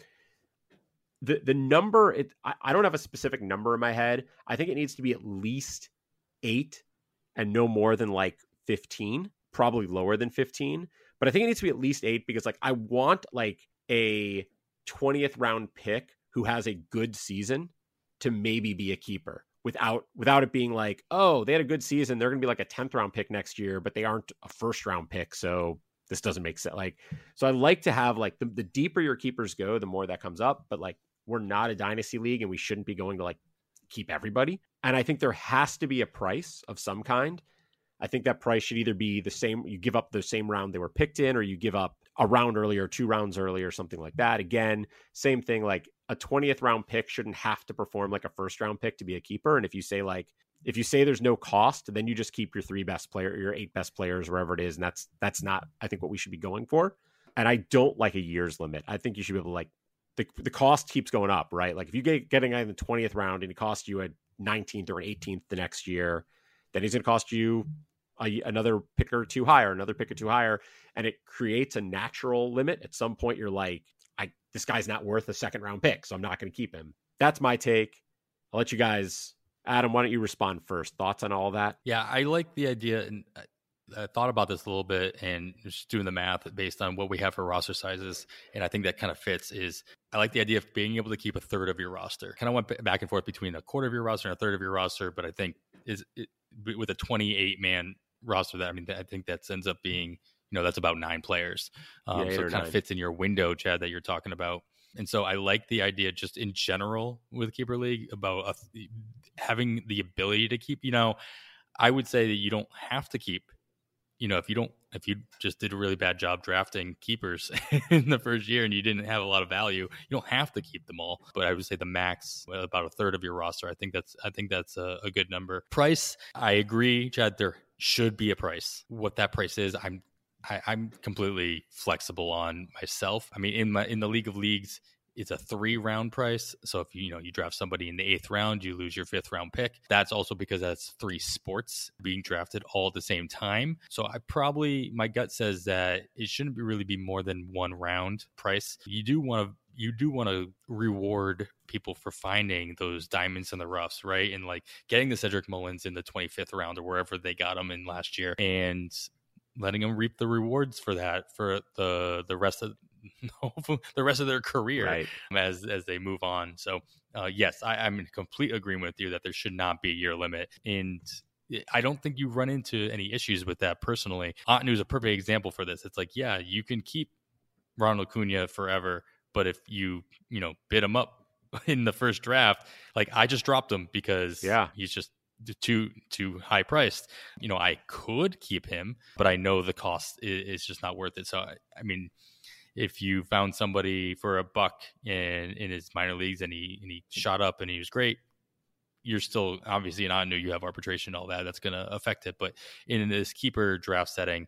The number, I don't have a specific number in my head. I think it needs to be at least 8 and no more than like 15, probably lower than 15. But I think it needs to be at least 8 because, like, I want like a 20th round pick who has a good season to maybe be a keeper. Without it being like, oh, they had a good season, they're going to be like a 10th round pick next year, but they aren't a first round pick, so this doesn't make sense. Like, so I like to have, like, the deeper your keepers go, the more that comes up. But like, we're not a dynasty league, and we shouldn't be going to like keep everybody. And I think there has to be a price of some kind. I think that price should either be the same, you give up the same round they were picked in, or you give up a round earlier, 2 rounds earlier, something like that. Again, same thing, like a 20th round pick shouldn't have to perform like a first round pick to be a keeper. And if you say there's no cost, then you just keep your 3 best player, your 8 best players, wherever it is. And that's not, I think, what we should be going for. And I don't like a year's limit. I think you should be able to, like, the cost keeps going up, right? Like, if you get a guy in the 20th round and he costs you a 19th or an 18th the next year, then he's going to cost you another pick or 2 higher, another pick or 2 higher. And it creates a natural limit. At some point, you're like, this guy's not worth a 2nd round pick, so I'm not going to keep him. That's my take. I'll let you guys, Adam, why don't you respond first? Thoughts on all of that? Yeah, I like the idea, and I thought about this a little bit and just doing the math based on what we have for roster sizes. And I think that kind of fits. Is I like the idea of being able to keep a 1/3 of your roster. Kind of went back and forth between a 1/4 of your roster and a 1/3 of your roster, but I think with a 28-man roster, I think that ends up being, that's about 9 players. So it kind of fits in your window, Chad, that you're talking about. And so I like the idea just in general with Keeper League about having the ability to keep, I would say that you don't have to keep, if you just did a really bad job drafting keepers in the first year and you didn't have a lot of value, you don't have to keep them all. But I would say the max, about a 1/3 of your roster. I think that's a good number. Price, I agree, Chad, there should be a price. What that price is, I'm completely flexible on myself. I mean, in the League of Leagues, it's a 3-round price. So if you draft somebody in the 8th round, you lose your 5th round pick. That's also because that's 3 sports being drafted all at the same time. So my gut says that it shouldn't really be more than 1 round price. You do want to reward people for finding those diamonds in the roughs, right? And like getting the Cedric Mullins in the 25th round or wherever they got him in last year, and letting them reap the rewards for that for the rest of their career, right, as they move on. So yes, I'm in complete agreement with you that there should not be a year limit, and I don't think you run into any issues with that personally. Otanu is a perfect example for this. It's like, yeah, you can keep Ronald Acuna forever, but if you bid him up in the first draft, like I just dropped him because he's just too high priced. I could keep him, but I know the cost is just not worth it. So I mean, if you found somebody for $1 in his minor leagues and he shot up and he was great, you're still obviously not new. You have arbitration, all that's going to affect it. But in this keeper draft setting,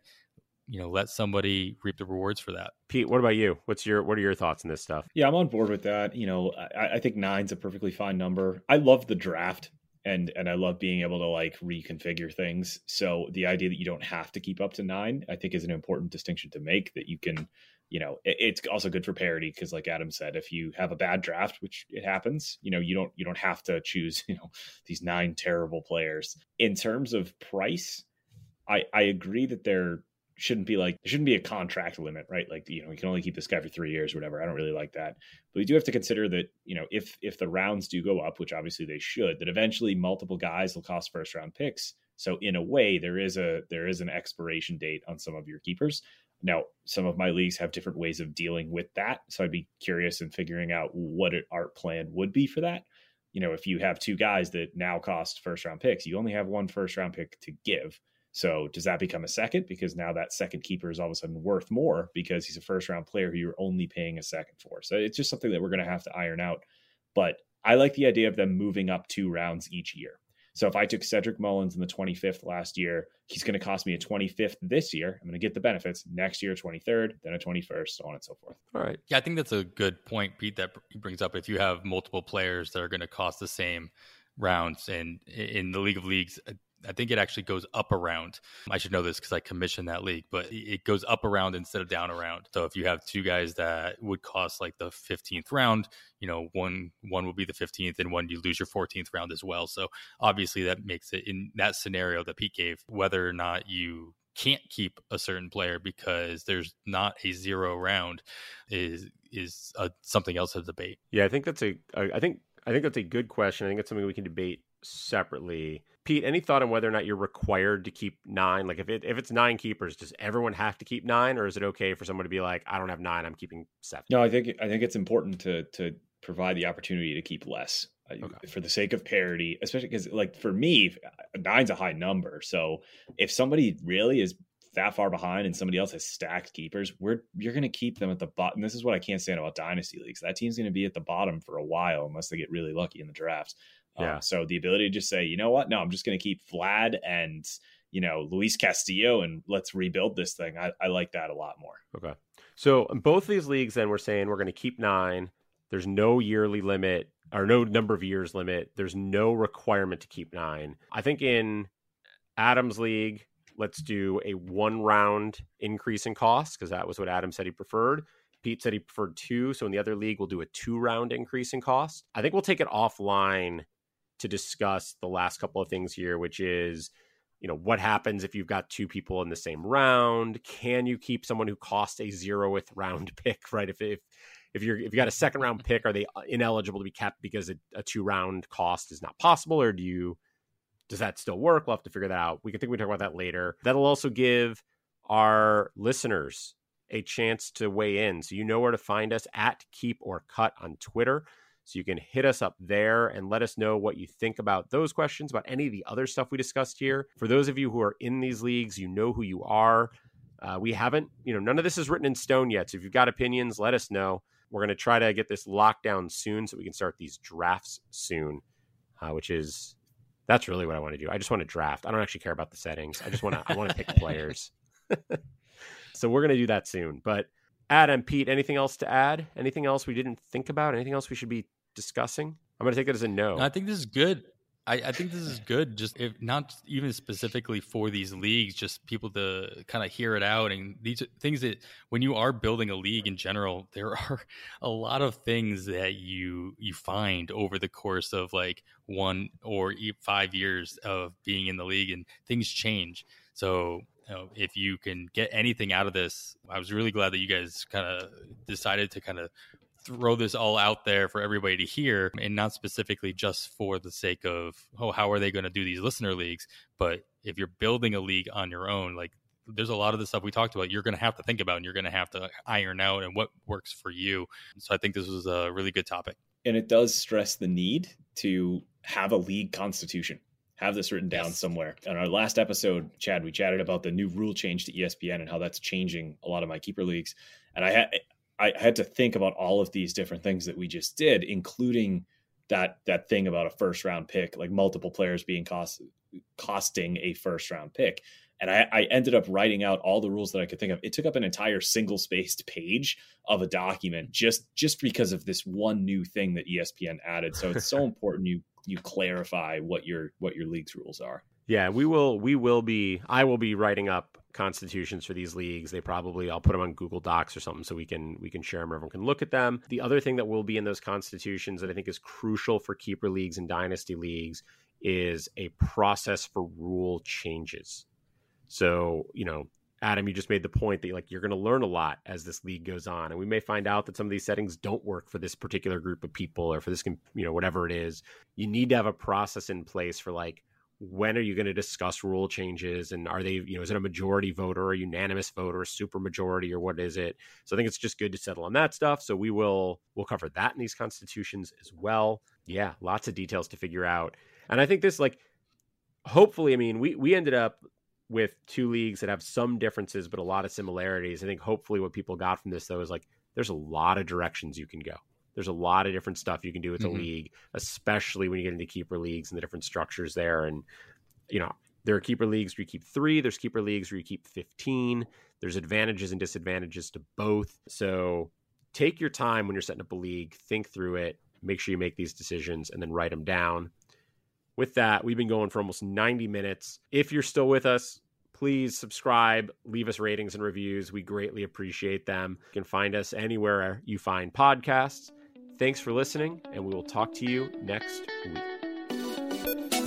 let somebody reap the rewards for that. Pete, what about you? What are your thoughts on this stuff? Yeah, I'm on board with that. I think 9's a perfectly fine number. I love the draft. And I love being able to like reconfigure things. So the idea that you don't have to keep up to 9, I think is an important distinction to make, that you can, it's also good for parity. Cause like Adam said, if you have a bad draft, which it happens, you don't have to choose, these 9 terrible players. In terms of price, I agree that there shouldn't be a contract limit, right? Like, you can only keep this guy for 3 years or whatever. I don't really like that. But we do have to consider that, if the rounds do go up, which obviously they should, that eventually multiple guys will cost first round picks. So in a way, there is an expiration date on some of your keepers. Now, some of my leagues have different ways of dealing with that. So I'd be curious in figuring out what our plan would be for that. If you have 2 guys that now cost first round picks, you only have 1 first round pick to give. So does that become a second? Because now that second keeper is all of a sudden worth more because he's a first round player who you're only paying a second for. So it's just something that we're going to have to iron out. But I like the idea of them moving up 2 rounds each year. So if I took Cedric Mullins in the 25th last year, he's going to cost me a 25th this year. I'm going to get the benefits next year, 23rd, then a 21st, so on and so forth. All right. Yeah, I think that's a good point, Pete, that he brings up. If you have multiple players that are going to cost the same rounds, and in the League of Leagues, I think it actually goes up a round. I should know this because I commissioned that league, but it goes up a round instead of down a round. So if you have 2 guys that would cost like the 15th round, one will be the 15th and one you lose your 14th round as well. So obviously that makes it, in that scenario that Pete gave, whether or not you can't keep a certain player because there's not a 0 round is something else to debate. Yeah, I think that's I think that's a good question. I think it's something we can debate separately. Pete, any thought on whether or not you're required to keep 9? Like if it's 9 keepers, does everyone have to keep 9, or is it okay for someone to be like, I don't have 9, I'm keeping 7? No, I think it's important to provide the opportunity to keep less for the sake of parity, especially because like for me, 9's a high number. So if somebody really is that far behind and somebody else has stacked keepers, you're going to keep them at the bottom. This is what I can't stand about dynasty leagues. That team's going to be at the bottom for a while unless they get really lucky in the draft. Yeah. So the ability to just say, you know what? No, I'm just going to keep Vlad and, Luis Castillo and let's rebuild this thing. I like that a lot more. Okay. So in both these leagues, then we're saying we're going to keep 9. There's no yearly limit or no number of years limit. There's no requirement to keep 9. I think in Adam's league, let's do a 1 round increase in cost because that was what Adam said he preferred. Pete said he preferred 2. So in the other league, we'll do a 2 round increase in cost. I think we'll take it offline to discuss the last couple of things here, which is, what happens if you've got 2 people in the same round? Can you keep someone who costs a 0th round pick, right? If you got a second round pick, are they ineligible to be kept because a 2 round cost is not possible, or does that still work? We'll have to figure that out. We can talk about that later. That'll also give our listeners a chance to weigh in. So you know where to find us at Keep or Cut on Twitter. So you can hit us up there and let us know what you think about those questions, about any of the other stuff we discussed here. For those of you who are in these leagues, you know who you are. We haven't, none of this is written in stone yet. So if you've got opinions, let us know. We're going to try to get this locked down soon so we can start these drafts soon, that's really what I want to do. I just want to draft. I don't actually care about the settings. I want to pick players. So we're going to do that soon. But Adam, Pete, anything else to add? Anything else we didn't think about? Anything else we should be discussing? I'm going to take it as a no. I think this is good. I think this is good, just if not even specifically for these leagues, just people to kind of hear it out. And these are things that when you are building a league in general, there are a lot of things that you find over the course of like 1 or 5 years of being in the league, and things change. So if you can get anything out of this, I was really glad that you guys kind of decided to kind of throw this all out there for everybody to hear, and not specifically just for the sake of, how are they going to do these listener leagues? But if you're building a league on your own, like there's a lot of the stuff we talked about, you're going to have to think about, and you're going to have to iron out and what works for you. So I think this was a really good topic. And it does stress the need to have a league constitution. Have this written down somewhere. On our last episode, Chad, we chatted about the new rule change to ESPN and how that's changing a lot of my keeper leagues. And I had to think about all of these different things that we just did, including that thing about a first round pick, like multiple players being costing a first round pick. And I ended up writing out all the rules that I could think of. It took up an entire single spaced page of a document just because of this one new thing that ESPN added. So it's so important you clarify what your league's rules are. Yeah, I will be writing up constitutions for these leagues. I'll put them on Google Docs or something so we can share them. Everyone can look at them. The other thing that will be in those constitutions that I think is crucial for keeper leagues and dynasty leagues is a process for rule changes. So, Adam, you just made the point that you're going to learn a lot as this league goes on, and we may find out that some of these settings don't work for this particular group of people or for this, whatever it is. You need to have a process in place for when are you going to discuss rule changes, and are they, is it a majority vote or a unanimous vote or a super majority, or what is it? So I think it's just good to settle on that stuff. So we'll cover that in these constitutions as well. Yeah, lots of details to figure out. And I think this, hopefully, we ended up with 2 leagues that have some differences, but a lot of similarities. I think hopefully what people got from this, though, is there's a lot of directions you can go. There's a lot of different stuff you can do with the league, especially when you get into keeper leagues and the different structures there. And, there are keeper leagues where you keep 3. There's keeper leagues where you keep 15. There's advantages and disadvantages to both. So take your time when you're setting up a league, think through it, make sure you make these decisions, and then write them down. With that, we've been going for almost 90 minutes. If you're still with us, please subscribe, leave us ratings and reviews. We greatly appreciate them. You can find us anywhere you find podcasts. Thanks for listening, and we will talk to you next week.